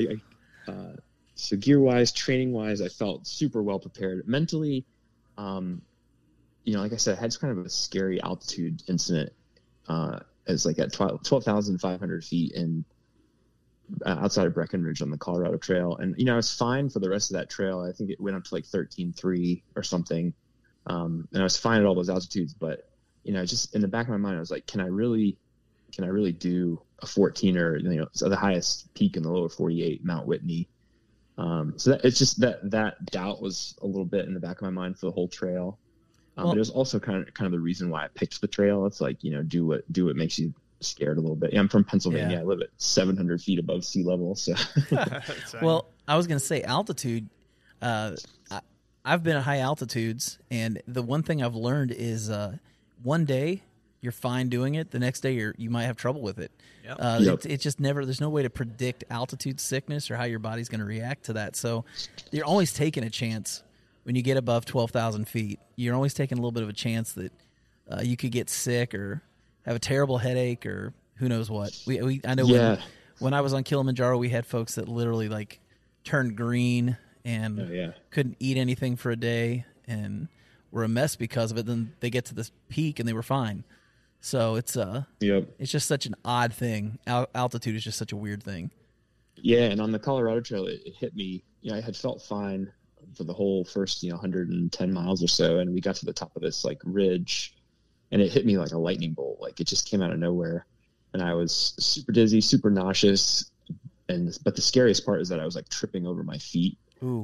So gear wise, training wise, I felt super well prepared. Mentally, like I said, I had kind of a scary altitude incident as like at 12,500 feet in outside of Breckenridge on the Colorado Trail. And, I was fine for the rest of that trail. I think it went up to like 13.3 or something. And I was fine at all those altitudes, but, just in the back of my mind, I was like, can I really do a 14er, so the highest peak in the lower 48, Mount Whitney? So it's just that doubt was a little bit in the back of my mind for the whole trail. But it was also kind of the reason why I picked the trail. It's like, do what makes you scared a little bit. I'm from Pennsylvania. Yeah. I live at 700 feet above sea level. So, well, I was going to say altitude. I've been at high altitudes, and the one thing I've learned is one day you're fine doing it. The next day you might have trouble with it. Yep. It's just never. There's no way to predict altitude sickness or how your body's going to react to that. So you're always taking a chance when you get above 12,000 feet. You're always taking a little bit of a chance that you could get sick or have a terrible headache or who knows what. I know when I was on Kilimanjaro, we had folks that literally like turned green and couldn't eat anything for a day and were a mess because of it. Then they get to this peak and they were fine. So it's it's just such an odd thing. Altitude is just such a weird thing. Yeah, and on the Colorado Trail, it hit me. I had felt fine for the whole first, 110 miles or so. And we got to the top of this like ridge, and it hit me like a lightning bolt. Like it just came out of nowhere. And I was super dizzy, super nauseous. But the scariest part is that I was like tripping over my feet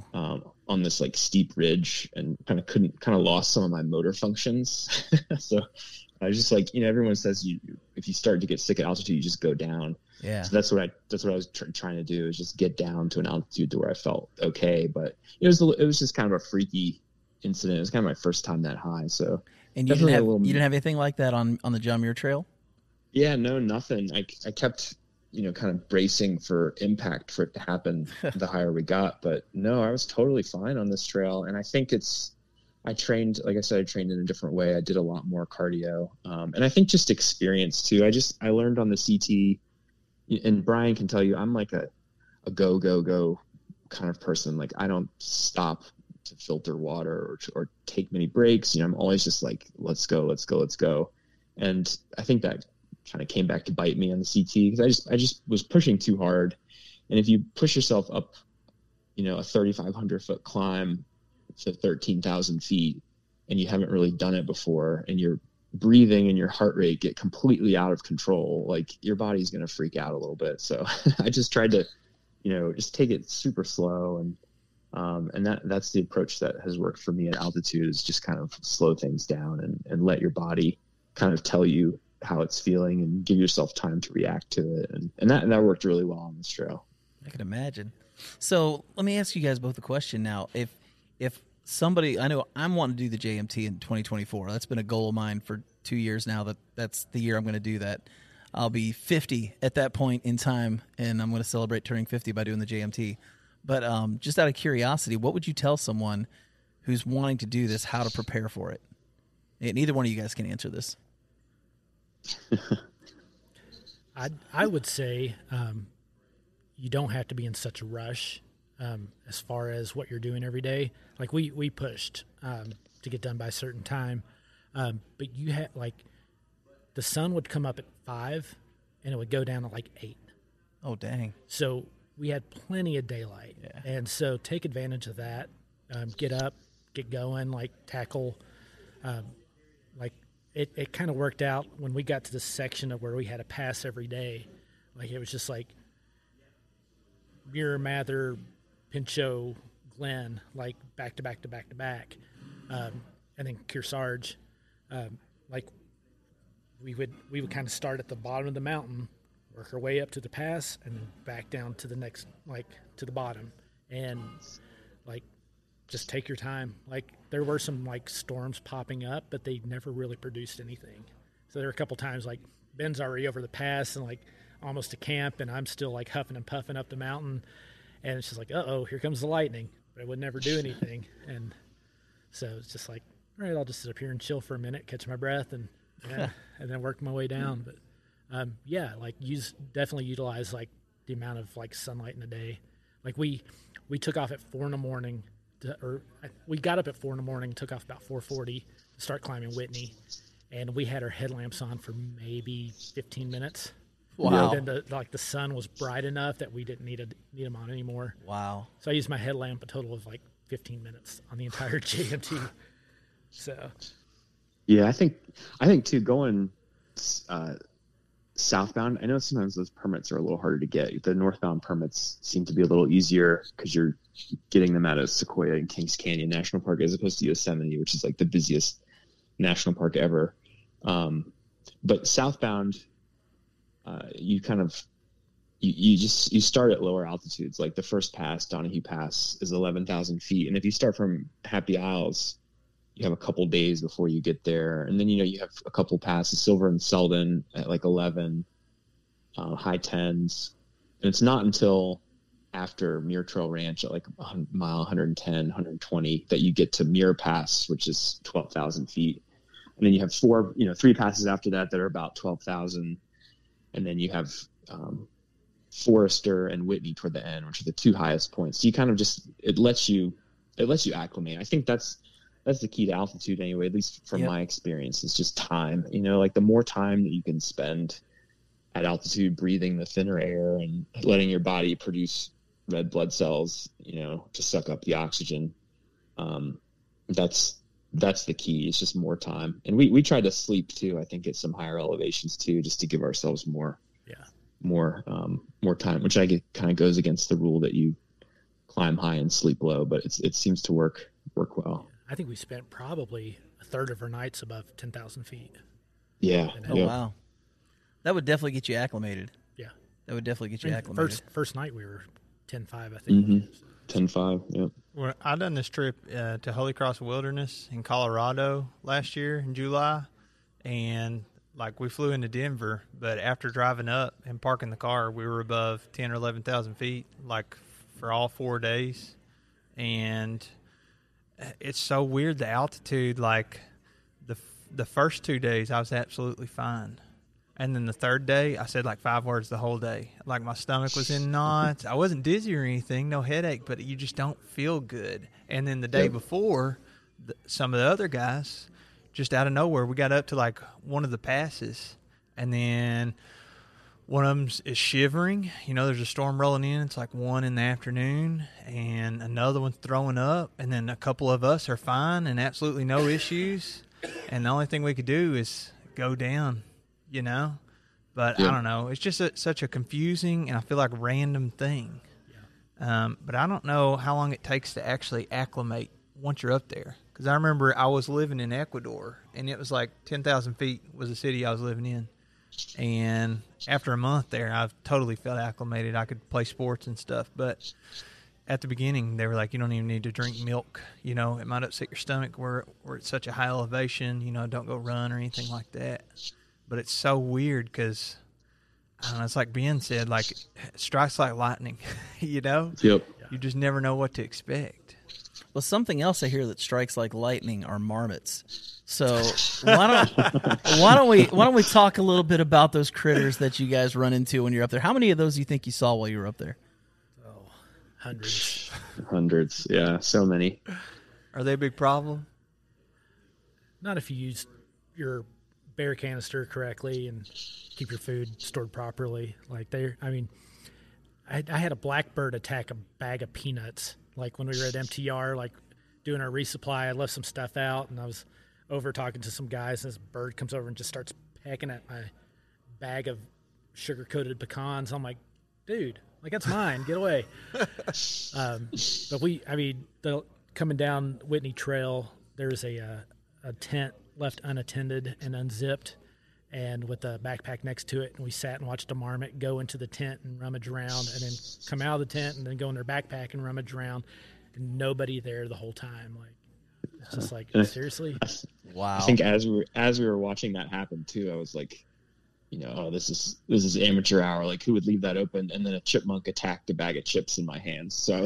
on this like steep ridge, and kind of lost some of my motor functions. So I was just like, everyone says if you start to get sick at altitude, you just go down. Yeah. So that's what I was trying to do, is just get down to an altitude to where I felt okay. But it was just kind of a freaky incident. It was kind of my first time that high. So and you didn't have anything like that on the John Muir Trail? Yeah, no, nothing. I kept kind of bracing for impact for it to happen the higher we got. But no, I was totally fine on this trail. And I think I trained in a different way. I did a lot more cardio. And I think just experience too. I learned on the CT, and Brian can tell you, I'm like a go kind of person. Like I don't stop to filter water or take many breaks. I'm always just like, let's go. And I think that kind of came back to bite me on the CT, because I just was pushing too hard. And if you push yourself up, a 3,500 foot climb to 13,000 feet, and you haven't really done it before, and your breathing and your heart rate get completely out of control, like your body's going to freak out a little bit. So I just tried to, just take it super slow. And that's the approach that has worked for me at altitude, is just kind of slow things down and let your body kind of tell you how it's feeling, and give yourself time to react to it. And that worked really well on this trail. I can imagine. So let me ask you guys both a question now. If somebody, I know I'm wanting to do the JMT in 2024. That's been a goal of mine for 2 years now. That's the year I'm going to do that. I'll be 50 at that point in time, and I'm going to celebrate turning 50 by doing the JMT. But just out of curiosity, what would you tell someone who's wanting to do this, how to prepare for it? And neither one of you guys can answer this. I would say you don't have to be in such a rush as far as what you're doing every day. Like we pushed to get done by a certain time, but you had the sun would come up at 5 and it would go down at 8. Oh dang! So we had plenty of daylight, and so take advantage of that. Get up, get going, tackle. It kind of worked out when we got to this section of where we had to pass every day. It was just Muir, Mather, Pinchot, Glen, back to back to back to back. And then Kearsarge. We would kind of start at the bottom of the mountain, work our way up to the pass, and then back down to the next, to the bottom. And just take your time. There were some storms popping up, but they never really produced anything. So there were a couple times Ben's already over the pass and almost to camp, and I'm still huffing and puffing up the mountain, and it's just uh-oh, here comes the lightning. But it would never do anything. And so it's just all right, I'll just sit up here and chill for a minute, catch my breath, and then work my way down. But definitely utilize the amount of sunlight in the day. We took off at 4 in the morning. We got up at 4 in the morning, took off about 4:40 to start climbing Whitney, and we had our headlamps on for maybe 15 minutes. Wow! And then the sun was bright enough that we didn't need them on anymore. Wow! So I used my headlamp a total of 15 minutes on the entire JMT. So, yeah, I think too, going southbound, I know sometimes those permits are a little harder to get. The northbound permits seem to be a little easier because you're getting them out of Sequoia and Kings Canyon National Park, as opposed to Yosemite, which is the busiest national park ever. But southbound, you start at lower altitudes. The first pass, Donahue Pass, is 11,000 feet. And if you start from Happy Isles, you have a couple days before you get there. And then, you have a couple passes, Silver and Selden at 11, high 10s. And it's not until after Muir Trail Ranch at mile 110, 120 that you get to Muir Pass, which is 12,000 feet. And then you have 3 passes after that are about 12,000. And then you have Forester and Whitney toward the end, which are the 2 highest points. So you kind of it lets you acclimate. I think that's the key to altitude anyway, at least from my experience. It's just time. The more time that you can spend at altitude breathing the thinner air and letting your body produce red blood cells, to suck up the oxygen, That's the key. It's just more time. And we tried to sleep too, I think, at some higher elevations too, just to give ourselves more time, which kind of goes against the rule that you climb high and sleep low, but it seems to work well. I think we spent probably a third of our nights above 10,000 feet. Yeah. Oh, wow. That would definitely get you acclimated. Yeah. That would definitely get you acclimated. First night we were 10.5, I think. Mm-hmm. 10.5, yep. Well, I done this trip to Holy Cross Wilderness in Colorado last year in July, and like we flew into Denver, but after driving up and parking the car, we were above 10 or 11,000 feet, like for all 4 days. And it's so weird, the altitude. Like the first 2 days I was absolutely fine, and then the third day I said like 5 words the whole day. Like my stomach was in knots. I wasn't dizzy or anything, no headache, but you just don't feel good. And then the day before, some of the other guys, just out of nowhere, we got up to like one of the passes, and then one of them is shivering. There's a storm rolling in. It's like 1 in the afternoon, and another one's throwing up, and then a couple of us are fine and absolutely no issues. And the only thing we could do is go down, But I don't know. It's just such a confusing and I feel like random thing. Yeah. But I don't know how long it takes to actually acclimate once you're up there. Because I remember I was living in Ecuador, and it was like 10,000 feet was the city I was living in. And after a month there, I totally felt acclimated. I could play sports and stuff. But at the beginning, they were like, you don't even need to drink milk. It might upset your stomach where it's such a high elevation. Don't go run or anything like that. But it's so weird because, I don't know, it's like Ben said, like, it strikes like lightning, Yep. You just never know what to expect. Well, something else I hear that strikes like lightning are marmots. So why don't we talk a little bit about those critters that you guys run into when you're up there? How many of those do you think you saw while you were up there? Oh, hundreds. Hundreds, yeah, so many. Are they a big problem? Not if you use your bear canister correctly and keep your food stored properly. Like I had a blackbird attack a bag of peanuts. Like when we were at MTR, like doing our resupply, I left some stuff out, and I was over talking to some guys, and this bird comes over and just starts pecking at my bag of sugar-coated pecans. I'm like, dude, like that's mine. Get away. But coming down Whitney Trail, there's a tent left unattended and unzipped, and with a backpack next to it, and we sat and watched a marmot go into the tent and rummage around, and then come out of the tent and then go in their backpack and rummage around, and nobody there the whole time. Like, it's just like, seriously? Wow. I think as we were watching that happen too, I was like, oh, this is amateur hour. Like, who would leave that open? And then a chipmunk attacked a bag of chips in my hands. So I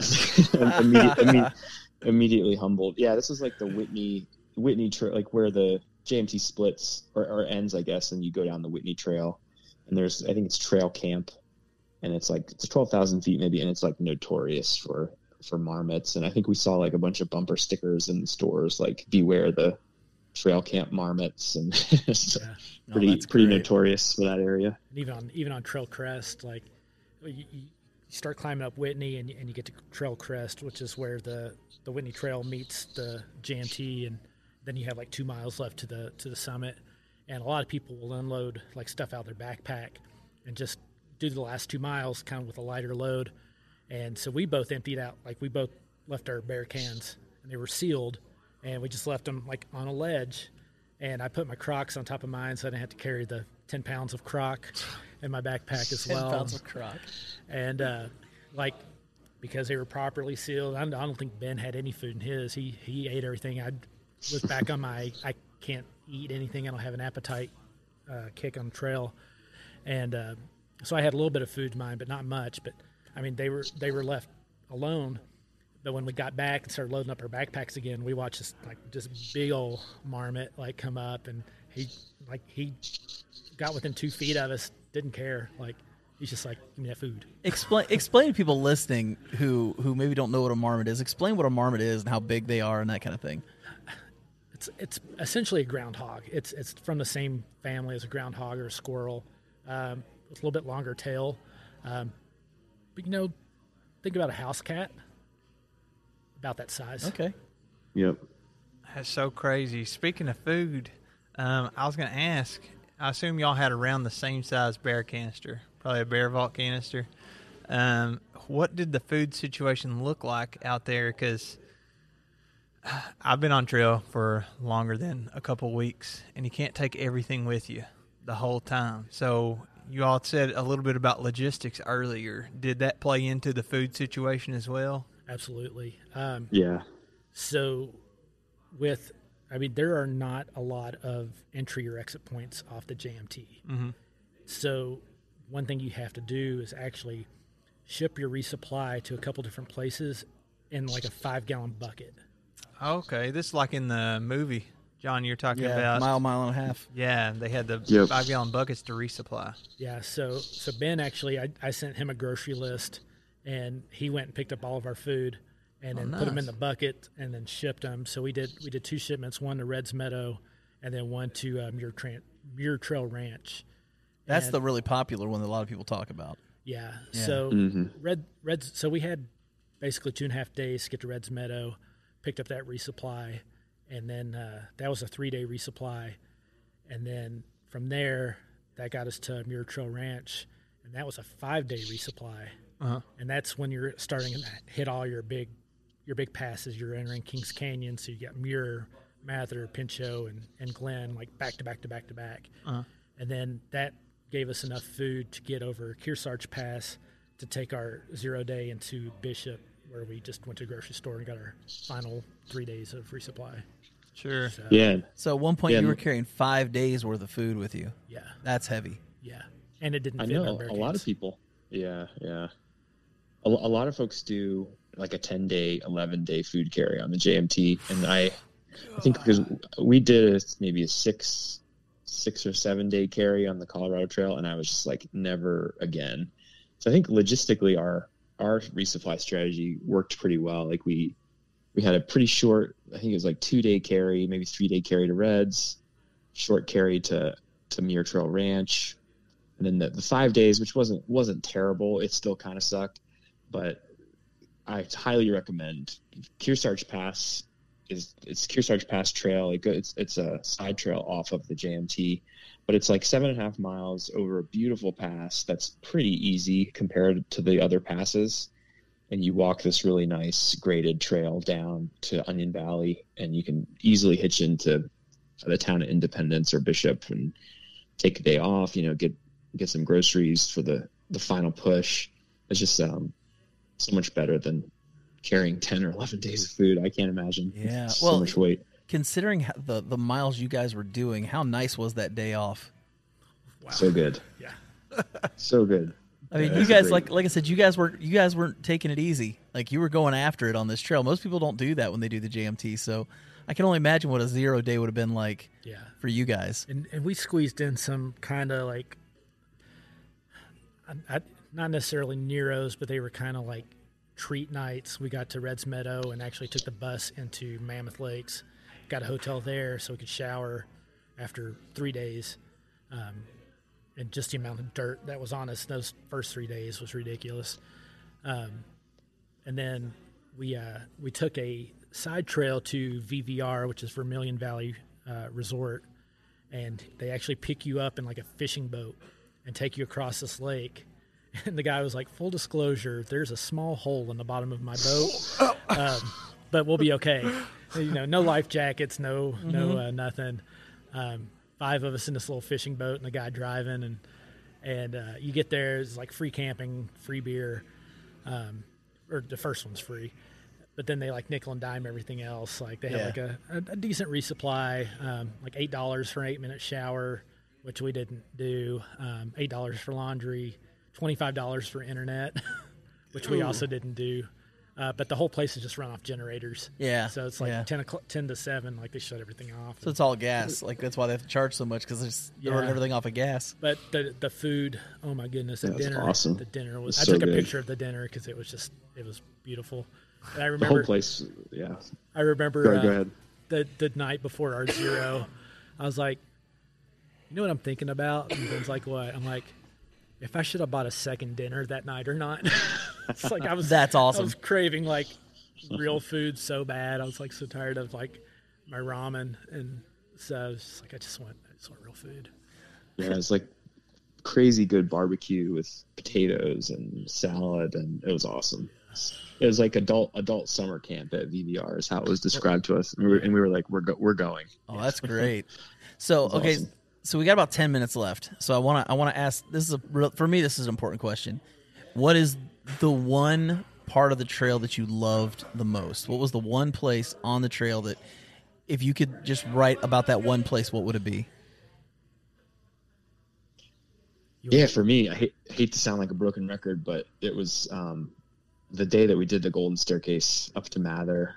was immediately humbled. Yeah, this is like the Whitney Trail, like where the JMT splits or ends, I guess, and you go down the Whitney Trail, and I think it's Trail Camp, and it's 12,000 feet maybe, and it's like notorious for marmots. And I think we saw like a bunch of bumper stickers in stores like "Beware the Trail Camp marmots," and it's pretty notorious for that area. And even on Trail Crest, like you start climbing up Whitney and you get to Trail Crest, which is where the Whitney Trail meets the JMT, and then you have like 2 miles left to the summit. And a lot of people will unload like stuff out of their backpack and just do the last 2 miles kind of with a lighter load. And so we both emptied out, like we both left our bear cans, and they were sealed, and we just left them like on a ledge. And I put my Crocs on top of mine, so I didn't have to carry the 10 pounds of Croc in my backpack as well. 10 pounds of Croc. And because they were properly sealed, I don't think Ben had any food in his. He ate everything. I was back on I can't eat anything. I don't have an appetite kick on the trail. And so I had a little bit of food in mine, but not much. But I mean, they were left alone. But when we got back and started loading up our backpacks again, we watched this big old marmot come up, and he got within 2 feet of us, didn't care. Like, he's just like, give me that food. Explain to people listening who maybe don't know what a marmot is. Explain what a marmot is and how big they are and that kind of thing. It's essentially a groundhog. It's from the same family as a groundhog or a squirrel, with a little bit longer tail. But think about a house cat, about that size. Okay. Yep. That's so crazy. Speaking of food, I was going to ask, I assume y'all had around the same size bear canister, probably a Bear Vault canister. What did the food situation look like out there? Because I've been on trail for longer than a couple weeks, and you can't take everything with you the whole time. So you all said a little bit about logistics earlier. Did that play into the food situation as well? Absolutely. Yeah. So there are not a lot of entry or exit points off the JMT. Mm-hmm. So one thing you have to do is actually ship your resupply to a couple different places in like a 5-gallon bucket. Okay, this is like in the movie, John, you're talking about. Mile and a half. Yeah, they had the 5-gallon buckets to resupply. Yeah, so Ben actually, I sent him a grocery list, and he went and picked up all of our food, and then put them in the bucket, and then shipped them. So we did 2 shipments, one to Red's Meadow, and then one to Muir Trail Ranch. That's the really popular one that a lot of people talk about. Yeah. So Red's. So we had basically 2.5 days to get to Red's Meadow, picked up that resupply, and then that was a 3-day resupply, and then from there that got us to Muir Trail Ranch, and that was a 5-day resupply, and that's when you're starting to hit all your big passes. You're entering Kings Canyon, so you got Muir, Mather, Pinchot, and Glen like back to back to back to back, and then that gave us enough food to get over Kearsarge Pass to take our 0-day into Bishop, where we just went to the grocery store and got our final 3 days of resupply. Sure. So, Yeah. So at one point you were carrying 5 days worth of food with you. Yeah. That's heavy. Yeah. And it didn't I fit in know our bear a lot cans. of people. Yeah. A lot of folks do like a 10-day, 11-day food carry on the JMT, and I think because we did maybe a 6 or 7 day carry on the Colorado Trail, and I was just like, never again. So I think logistically our resupply strategy worked pretty well. Like we had a pretty short, I think it was like 2-day carry, maybe 3-day carry to Reds, short carry to Muir Trail Ranch, and then the 5 days, which wasn't terrible. It still kind of sucked, but I highly recommend Kearsarge Pass. It's Kearsarge Pass Trail. It's a side trail off of the JMT, but it's like 7.5 miles over a beautiful pass that's pretty easy compared to the other passes. And you walk this really nice graded trail down to Onion Valley, and you can easily hitch into the town of Independence or Bishop and take a day off, get some groceries for the final push. It's just so much better than carrying 10 or 11 days of food. I can't imagine. Yeah. So much weight. Considering the miles you guys were doing, how nice was that day off? Wow. So good. Yeah. So good. I mean, Yeah, you guys, great. like I said, you guys weren't taking it easy. Like, you were going after it on this trail. Most people don't do that when they do the JMT. So I can only imagine what a 0-day would have been like for you guys. And we squeezed in some kind of like, not necessarily Nero's, but they were kind of like treat nights. We got to Red's Meadow and actually took the bus into Mammoth Lakes, got a hotel there so we could shower after 3 days. And just the amount of dirt that was on us those first 3 days was ridiculous. And then we took a side trail to VVR, which is Vermilion Valley Resort, and they actually pick you up in like a fishing boat and take you across this lake. And the guy was like, full disclosure, there's a small hole in the bottom of my boat, but we'll be okay. No life jackets, no nothing. 5 of us in this little fishing boat and the guy driving, and you get there, it's like free camping, free beer, or the first one's free, but then they like nickel and dime everything else. Like they have like a decent resupply, like $8 for an 8-minute shower, which we didn't do, $8 for laundry, $25 for internet, which we also didn't do. But the whole place is just run off generators. Yeah. So it's like 10 to 7, like they shut everything off. So it's all gas. Like, that's why they have to charge so much, because they're running everything off of gas. But the food, oh my goodness, the dinner, awesome. The dinner was. It's I took so a good. picture of the dinner because it was beautiful. And I The remember whole place, yeah. I remember Go ahead. the night before our 0, I was like, you know what I'm thinking about? And Ben's like, what? I'm like, if I should have bought a second dinner that night or not. It's like I was. That's awesome. I was craving like real food so bad. I was like so tired of like my ramen, and so I was just like, I just want real food. Yeah, it's like crazy good barbecue with potatoes and salad, and it was awesome. It was like adult summer camp at VBR is how it was described to us, and we were like, we're going. Oh, that's great. So okay, awesome. So we got about 10 minutes left. So I want to ask. This is for me. This is an important question. What is the one part of the trail that you loved the most? What was the one place on the trail that, if you could just write about that one place, what would it be? Yeah, for me, I hate to sound like a broken record, but it was the day that we did the Golden Staircase up to Mather.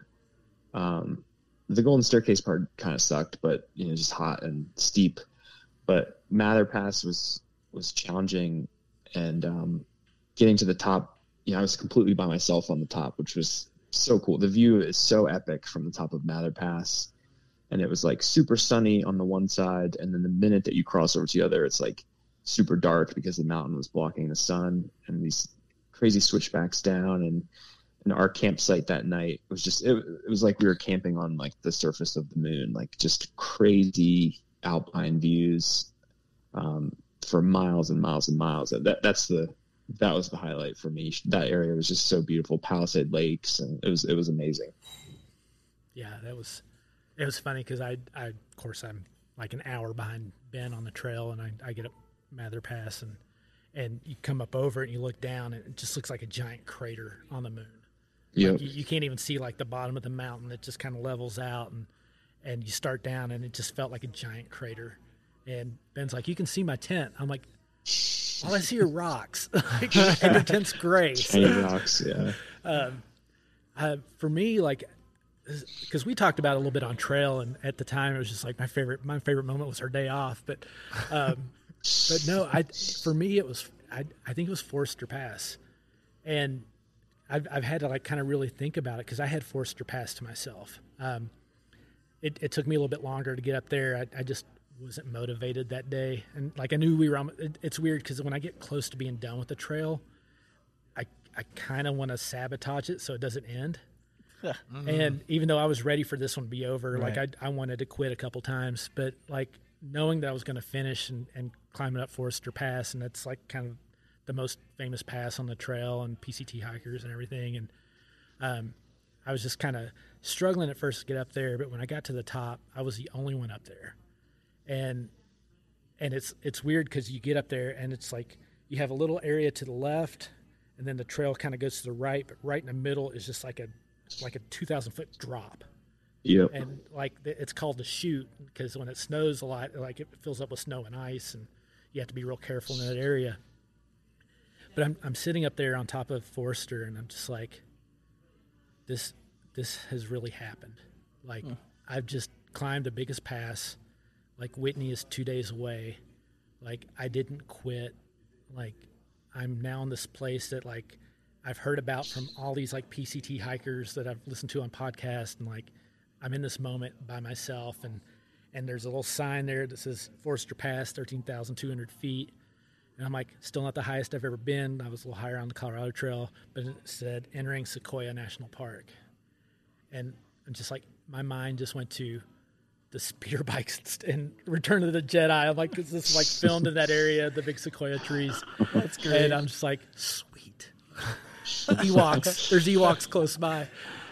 The Golden Staircase part kind of sucked, but just hot and steep. But Mather Pass was challenging, and getting to the top, I was completely by myself on the top, which was so cool. The view is so epic from the top of Mather Pass, and it was like super sunny on the one side, and then the minute that you cross over to the other, it's like super dark because the mountain was blocking the sun, and these crazy switchbacks down. And our campsite that night was just it was like we were camping on like the surface of the moon, like just crazy alpine views for miles and miles and miles. That was the highlight for me. That area was just so beautiful. Palisade Lakes, and it was amazing. Yeah, it was funny because I of course I'm like an hour behind Ben on the trail, and I get up Mather Pass, and you come up over it and you look down, and it just looks like a giant crater on the moon. Yeah, like you can't even see like the bottom of the mountain. It just kind of levels out, and you start down, and it just felt like a giant crater. And Ben's like, "You can see my tent." I'm like, "All I see are rocks." And your tent's gray. Tiny rocks, yeah. For me, like, because we talked about it a little bit on trail, and at the time it was just like my favorite moment was our day off. But no, for me it was I think it was Forester Pass, and I've had to like kind of really think about it because I had Forester Pass to myself. It took me a little bit longer to get up there. I just wasn't motivated that day, and like I knew we were on. It's weird because when I get close to being done with the trail, I kind of want to sabotage it so it doesn't end. And even though I was ready for this one to be over, right. like I wanted to quit a couple times, but like knowing that I was going to finish and climbing up Forester Pass, and that's like kind of the most famous pass on the trail and PCT hikers and everything. And I was just kind of struggling at first to get up there, but when I got to the top, I was the only one up there. And it's weird because you get up there and it's like you have a little area to the left, and then the trail kind of goes to the right, but right in the middle is just like a 2,000-foot drop. Yep. And like it's called the chute because when it snows a lot, like it fills up with snow and ice, and you have to be real careful in that area. But I'm sitting up there on top of Forester, and I'm just like, this has really happened. Like I've just climbed the biggest pass. Like Whitney is 2 days away. Like I didn't quit. Like I'm now in this place that like I've heard about from all these like PCT hikers that I've listened to on podcasts, and like I'm in this moment by myself, and there's a little sign there that says Forester Pass, 13,200 feet. And I'm like, still not the highest I've ever been. I was a little higher on the Colorado Trail, but it said entering Sequoia National Park. And I'm just like, my mind just went to the speeder bikes and Return of the Jedi. I'm like, this is like filmed in that area, the big Sequoia trees. That's great. And I'm just like, sweet. Ewoks. There's Ewoks close by.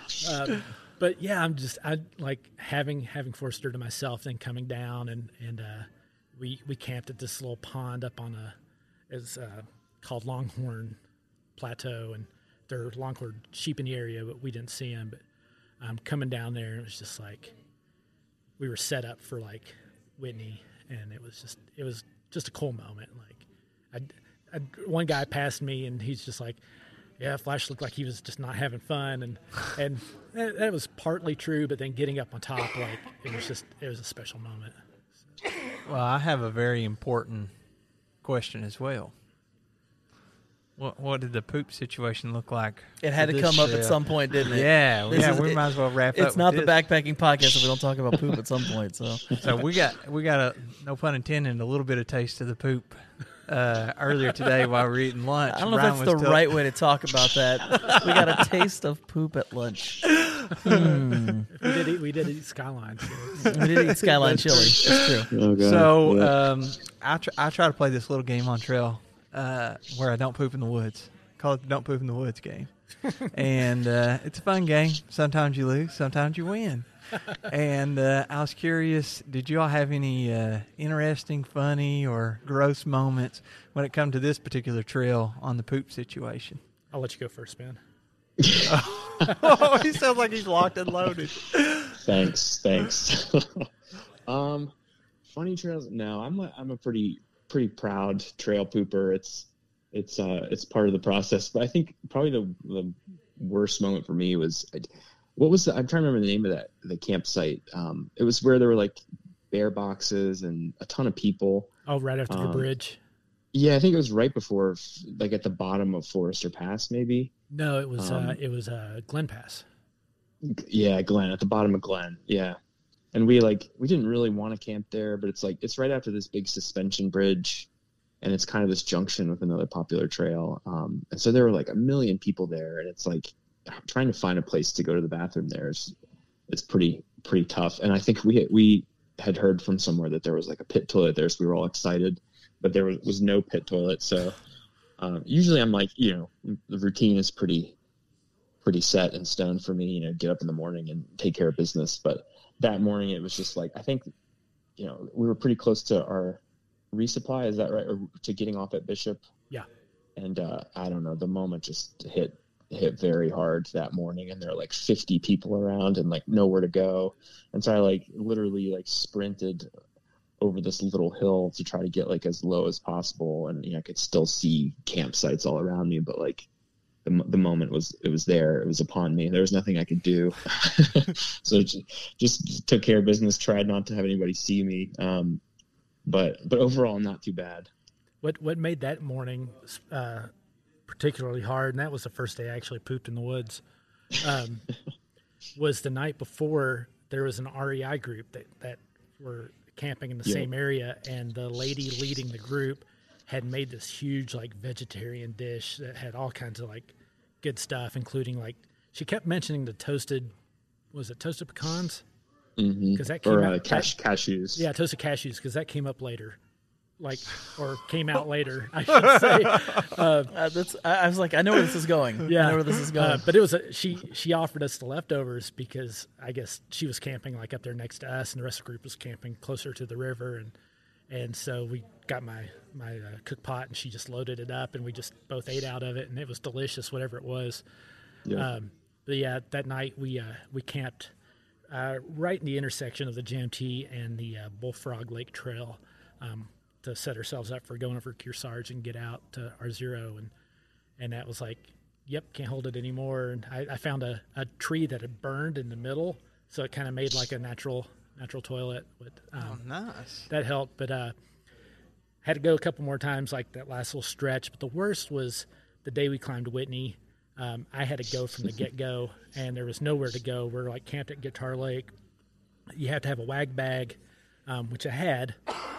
But yeah, I like having Forester to myself, then coming down and we camped at this little pond up on it's called Longhorn Plateau, and there are Longhorn sheep in the area, but we didn't see them. But coming down there, it was just like we were set up for like Whitney, and it was just a cool moment. Like one guy passed me, and he's just like, yeah, Flash looked like he was just not having fun, and that was partly true. But then getting up on top, like it was a special moment. So. Well, I have a very important question as well. What did the poop situation look like? It had to come up at some point, didn't it? Yeah, we might as well wrap up. It's not the this. backpacking podcast if we don't talk about poop at some point. So we got a, no pun intended, a little bit of taste of the poop earlier today while we were eating lunch. I don't know if that's the right way to talk about that. We got a taste of poop at lunch. We did eat Skyline. We did eat Skyline chili. It's true. Oh, God. So I try to play this little game on trail where I don't poop in the woods. Call it the Don't Poop in the Woods game. And it's a fun game. Sometimes you lose, sometimes you win. And I was curious, did you all have any interesting, funny, or gross moments when it comes to this particular trail on the poop situation? I'll let you go first, Ben. Oh, he sounds like he's locked and loaded. Thanks. Funny trails? No, I'm a pretty proud trail pooper. It's part of the process. But I think probably the worst moment for me was, I'm trying to remember the name of the campsite. It was where there were like bear boxes and a ton of people. Oh, right after the bridge. Yeah, I think it was right before, like at the bottom of Forester Pass, maybe. No, it was Glen Pass. Yeah, Glen, at the bottom of Glen. Yeah. And we didn't really want to camp there, but it's right after this big suspension bridge, and it's kind of this junction with another popular trail. And so there were like a million people there, and it's like trying to find a place to go to the bathroom there is pretty tough. And I think we had heard from somewhere that there was like a pit toilet there, so we were all excited, but there was no pit toilet. So usually I'm like, the routine is pretty set in stone for me, get up in the morning and take care of business. But that morning it was just like, I think, we were pretty close to our resupply. Is that right? Or to getting off at Bishop. Yeah. And I don't know, the moment just hit very hard that morning, and there are like 50 people around and like nowhere to go. And so I literally sprinted over this little hill to try to get like as low as possible. And, I could still see campsites all around me, but like the moment it was there, it was upon me. There was nothing I could do. So just took care of business, tried not to have anybody see me. But overall, not too bad. What made that morning particularly hard, and that was the first day I actually pooped in the woods, was the night before. There was an REI group that were camping in the same area, and the lady leading the group had made this huge like vegetarian dish that had all kinds of like good stuff, including like she kept mentioning the toasted pecans? Because that came out cashews. Yeah, toasted cashews, because that came up later. Came out later, I should say. I was like, I know where this is going. Yeah, I know where this is going. But it was she offered us the leftovers because I guess she was camping like up there next to us, and the rest of the group was camping closer to the river, and so we got my cook pot, and she just loaded it up, and we just both ate out of it, and it was delicious, whatever it was. Yeah. But yeah, that night we camped right in the intersection of the JMT and the Bullfrog Lake Trail. To set ourselves up for going over Kearsarge and get out to R0, and that was like, yep, can't hold it anymore. And I found a tree that had burned in the middle, so it kind of made like a natural toilet. But, nice. That helped, but had to go a couple more times, like that last little stretch. But the worst was the day we climbed Whitney. I had to go from the get-go, and there was nowhere to go. We're like camped at Guitar Lake. You have to have a wag bag, which I had.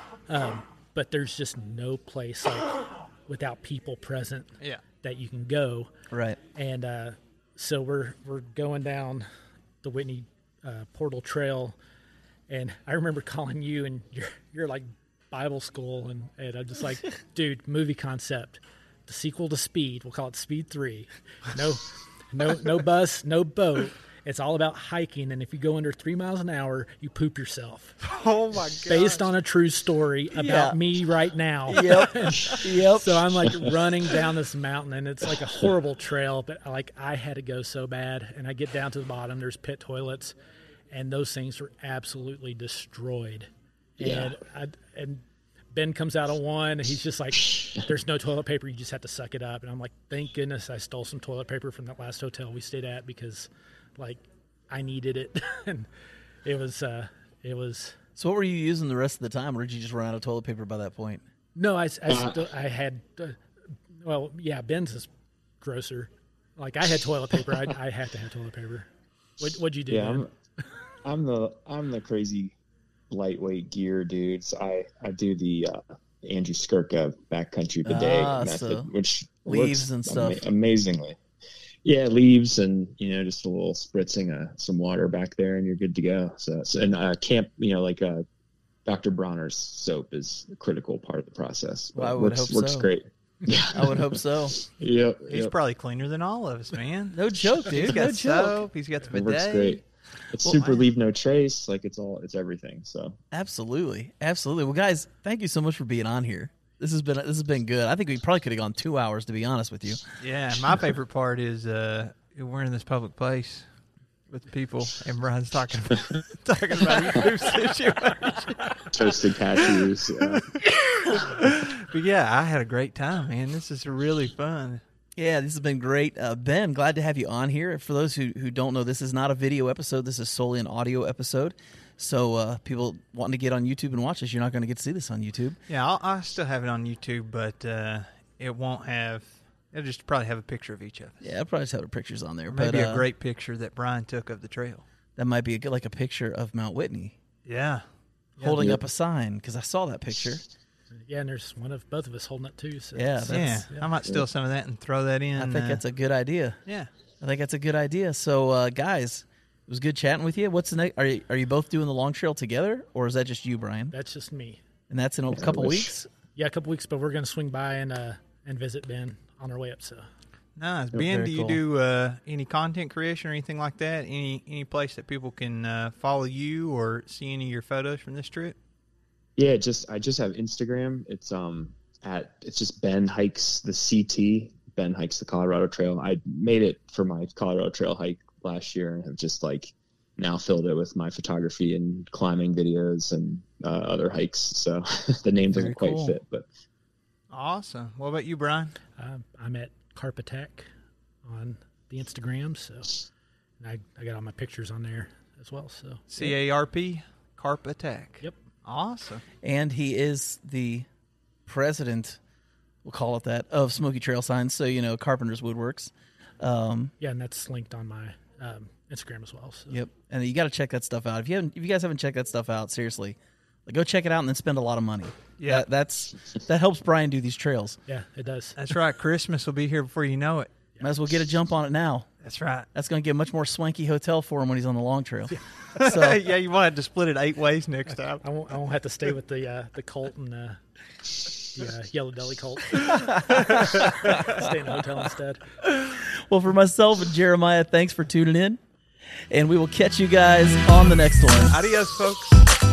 But there's just no place like without people present that you can go. Right. And so we're going down the Whitney Portal Trail, and I remember calling you, and you're like Bible school, and I'm just like, dude, movie concept, the sequel to Speed. We'll call it Speed 3. No bus, no boat. It's all about hiking, and if you go under 3 miles an hour, you poop yourself. Oh, my God. Based on a true story about me right now. Yep. So I'm, like, running down this mountain, and it's, like, a horrible trail, but, like, I had to go so bad. And I get down to the bottom. There's pit toilets, and those things were absolutely destroyed. Yeah. And Ben comes out of one, and he's just like, there's no toilet paper. You just have to suck it up. And I'm like, thank goodness I stole some toilet paper from that last hotel we stayed at, because – like I needed it. And it was So what were you using the rest of the time, or did you just run out of toilet paper by that point? No, I had Ben's is grosser. Like I had toilet paper. I had to have toilet paper. What'd you do? Yeah, I'm the crazy lightweight gear dude. So I do the Andrew Skirka backcountry bidet method, so which leaves works and stuff. Amazingly. Yeah, leaves and just a little spritzing some water back there, and you're good to go. So and camp, like Dr. Bronner's soap is a critical part of the process. Well, I would hope works so. great. I would hope so. Yep. He's probably cleaner than all of us, man. No joke, dude. He's got No joke. soap. He's got the It bidet. works great. It's super leave no trace. Like it's everything. So Absolutely. Well, guys, thank you so much for being on here. This has been good. I think we probably could have gone 2 hours, to be honest with you. Yeah, my favorite part is we're in this public place with people, and Brian's talking about your food situation. toasted cashews. Yeah. But yeah, I had a great time, man. This is really fun. Yeah, this has been great. Ben, glad to have you on here. For those who don't know, this is not a video episode. This is solely an audio episode. So people wanting to get on YouTube and watch this, you're not going to get to see this on YouTube. Yeah, I'll still have it on YouTube, but it won't have. It'll just probably have a picture of each of us. Yeah, I'll probably just have the pictures on there. Or maybe but, a great picture that Brian took of the trail. That might be like a picture of Mount Whitney. Yeah. Holding up a sign, because I saw that picture. Yeah, and there's both of us holding it too. So Yeah, I might steal some of that and throw that in. I think that's a good idea. Yeah. I think that's a good idea. So, guys, it was good chatting with you. What's the next? Are you both doing the long trail together, or is that just you, Brian? that's just me. And that's in a couple weeks? Yeah, a couple weeks, but we're going to swing by and visit Ben on our way up. So Nice. Ben, very do you cool. do any content creation or anything like that? Any place that people can follow you or see any of your photos from this trip? Yeah, I just have Instagram. It's just Ben Hikes the CT. Ben Hikes the Colorado Trail. I made it for my Colorado Trail hike last year and have just now filled it with my photography and climbing videos and other hikes. So the name doesn't quite cool. fit, but Awesome. What about you, Brian? I'm at Carp Attack on the Instagram. So and I got all my pictures on there as well. So CARP, Carp Attack. Yep. Awesome. And he is the president, we'll call it that, of Smoky Trail Signs. So, Carpenter's Woodworks. Yeah, and that's linked on my Instagram as well. So. Yep. And you got to check that stuff out. If you guys haven't checked that stuff out, seriously, go check it out and then spend a lot of money. Yeah. That helps Brian do these trails. Yeah, it does. That's right. Christmas will be here before you know it. Might as well get a jump on it now. That's right. That's going to get a much more swanky hotel for him when he's on the long trail. So, Yeah, you might have to split it 8 ways next time. I won't have to stay with the Colt and the Yellow Deli Colt. Stay in a hotel instead. well, for myself and Jeremiah, thanks for tuning in. And we will catch you guys on the next one. Adios, folks.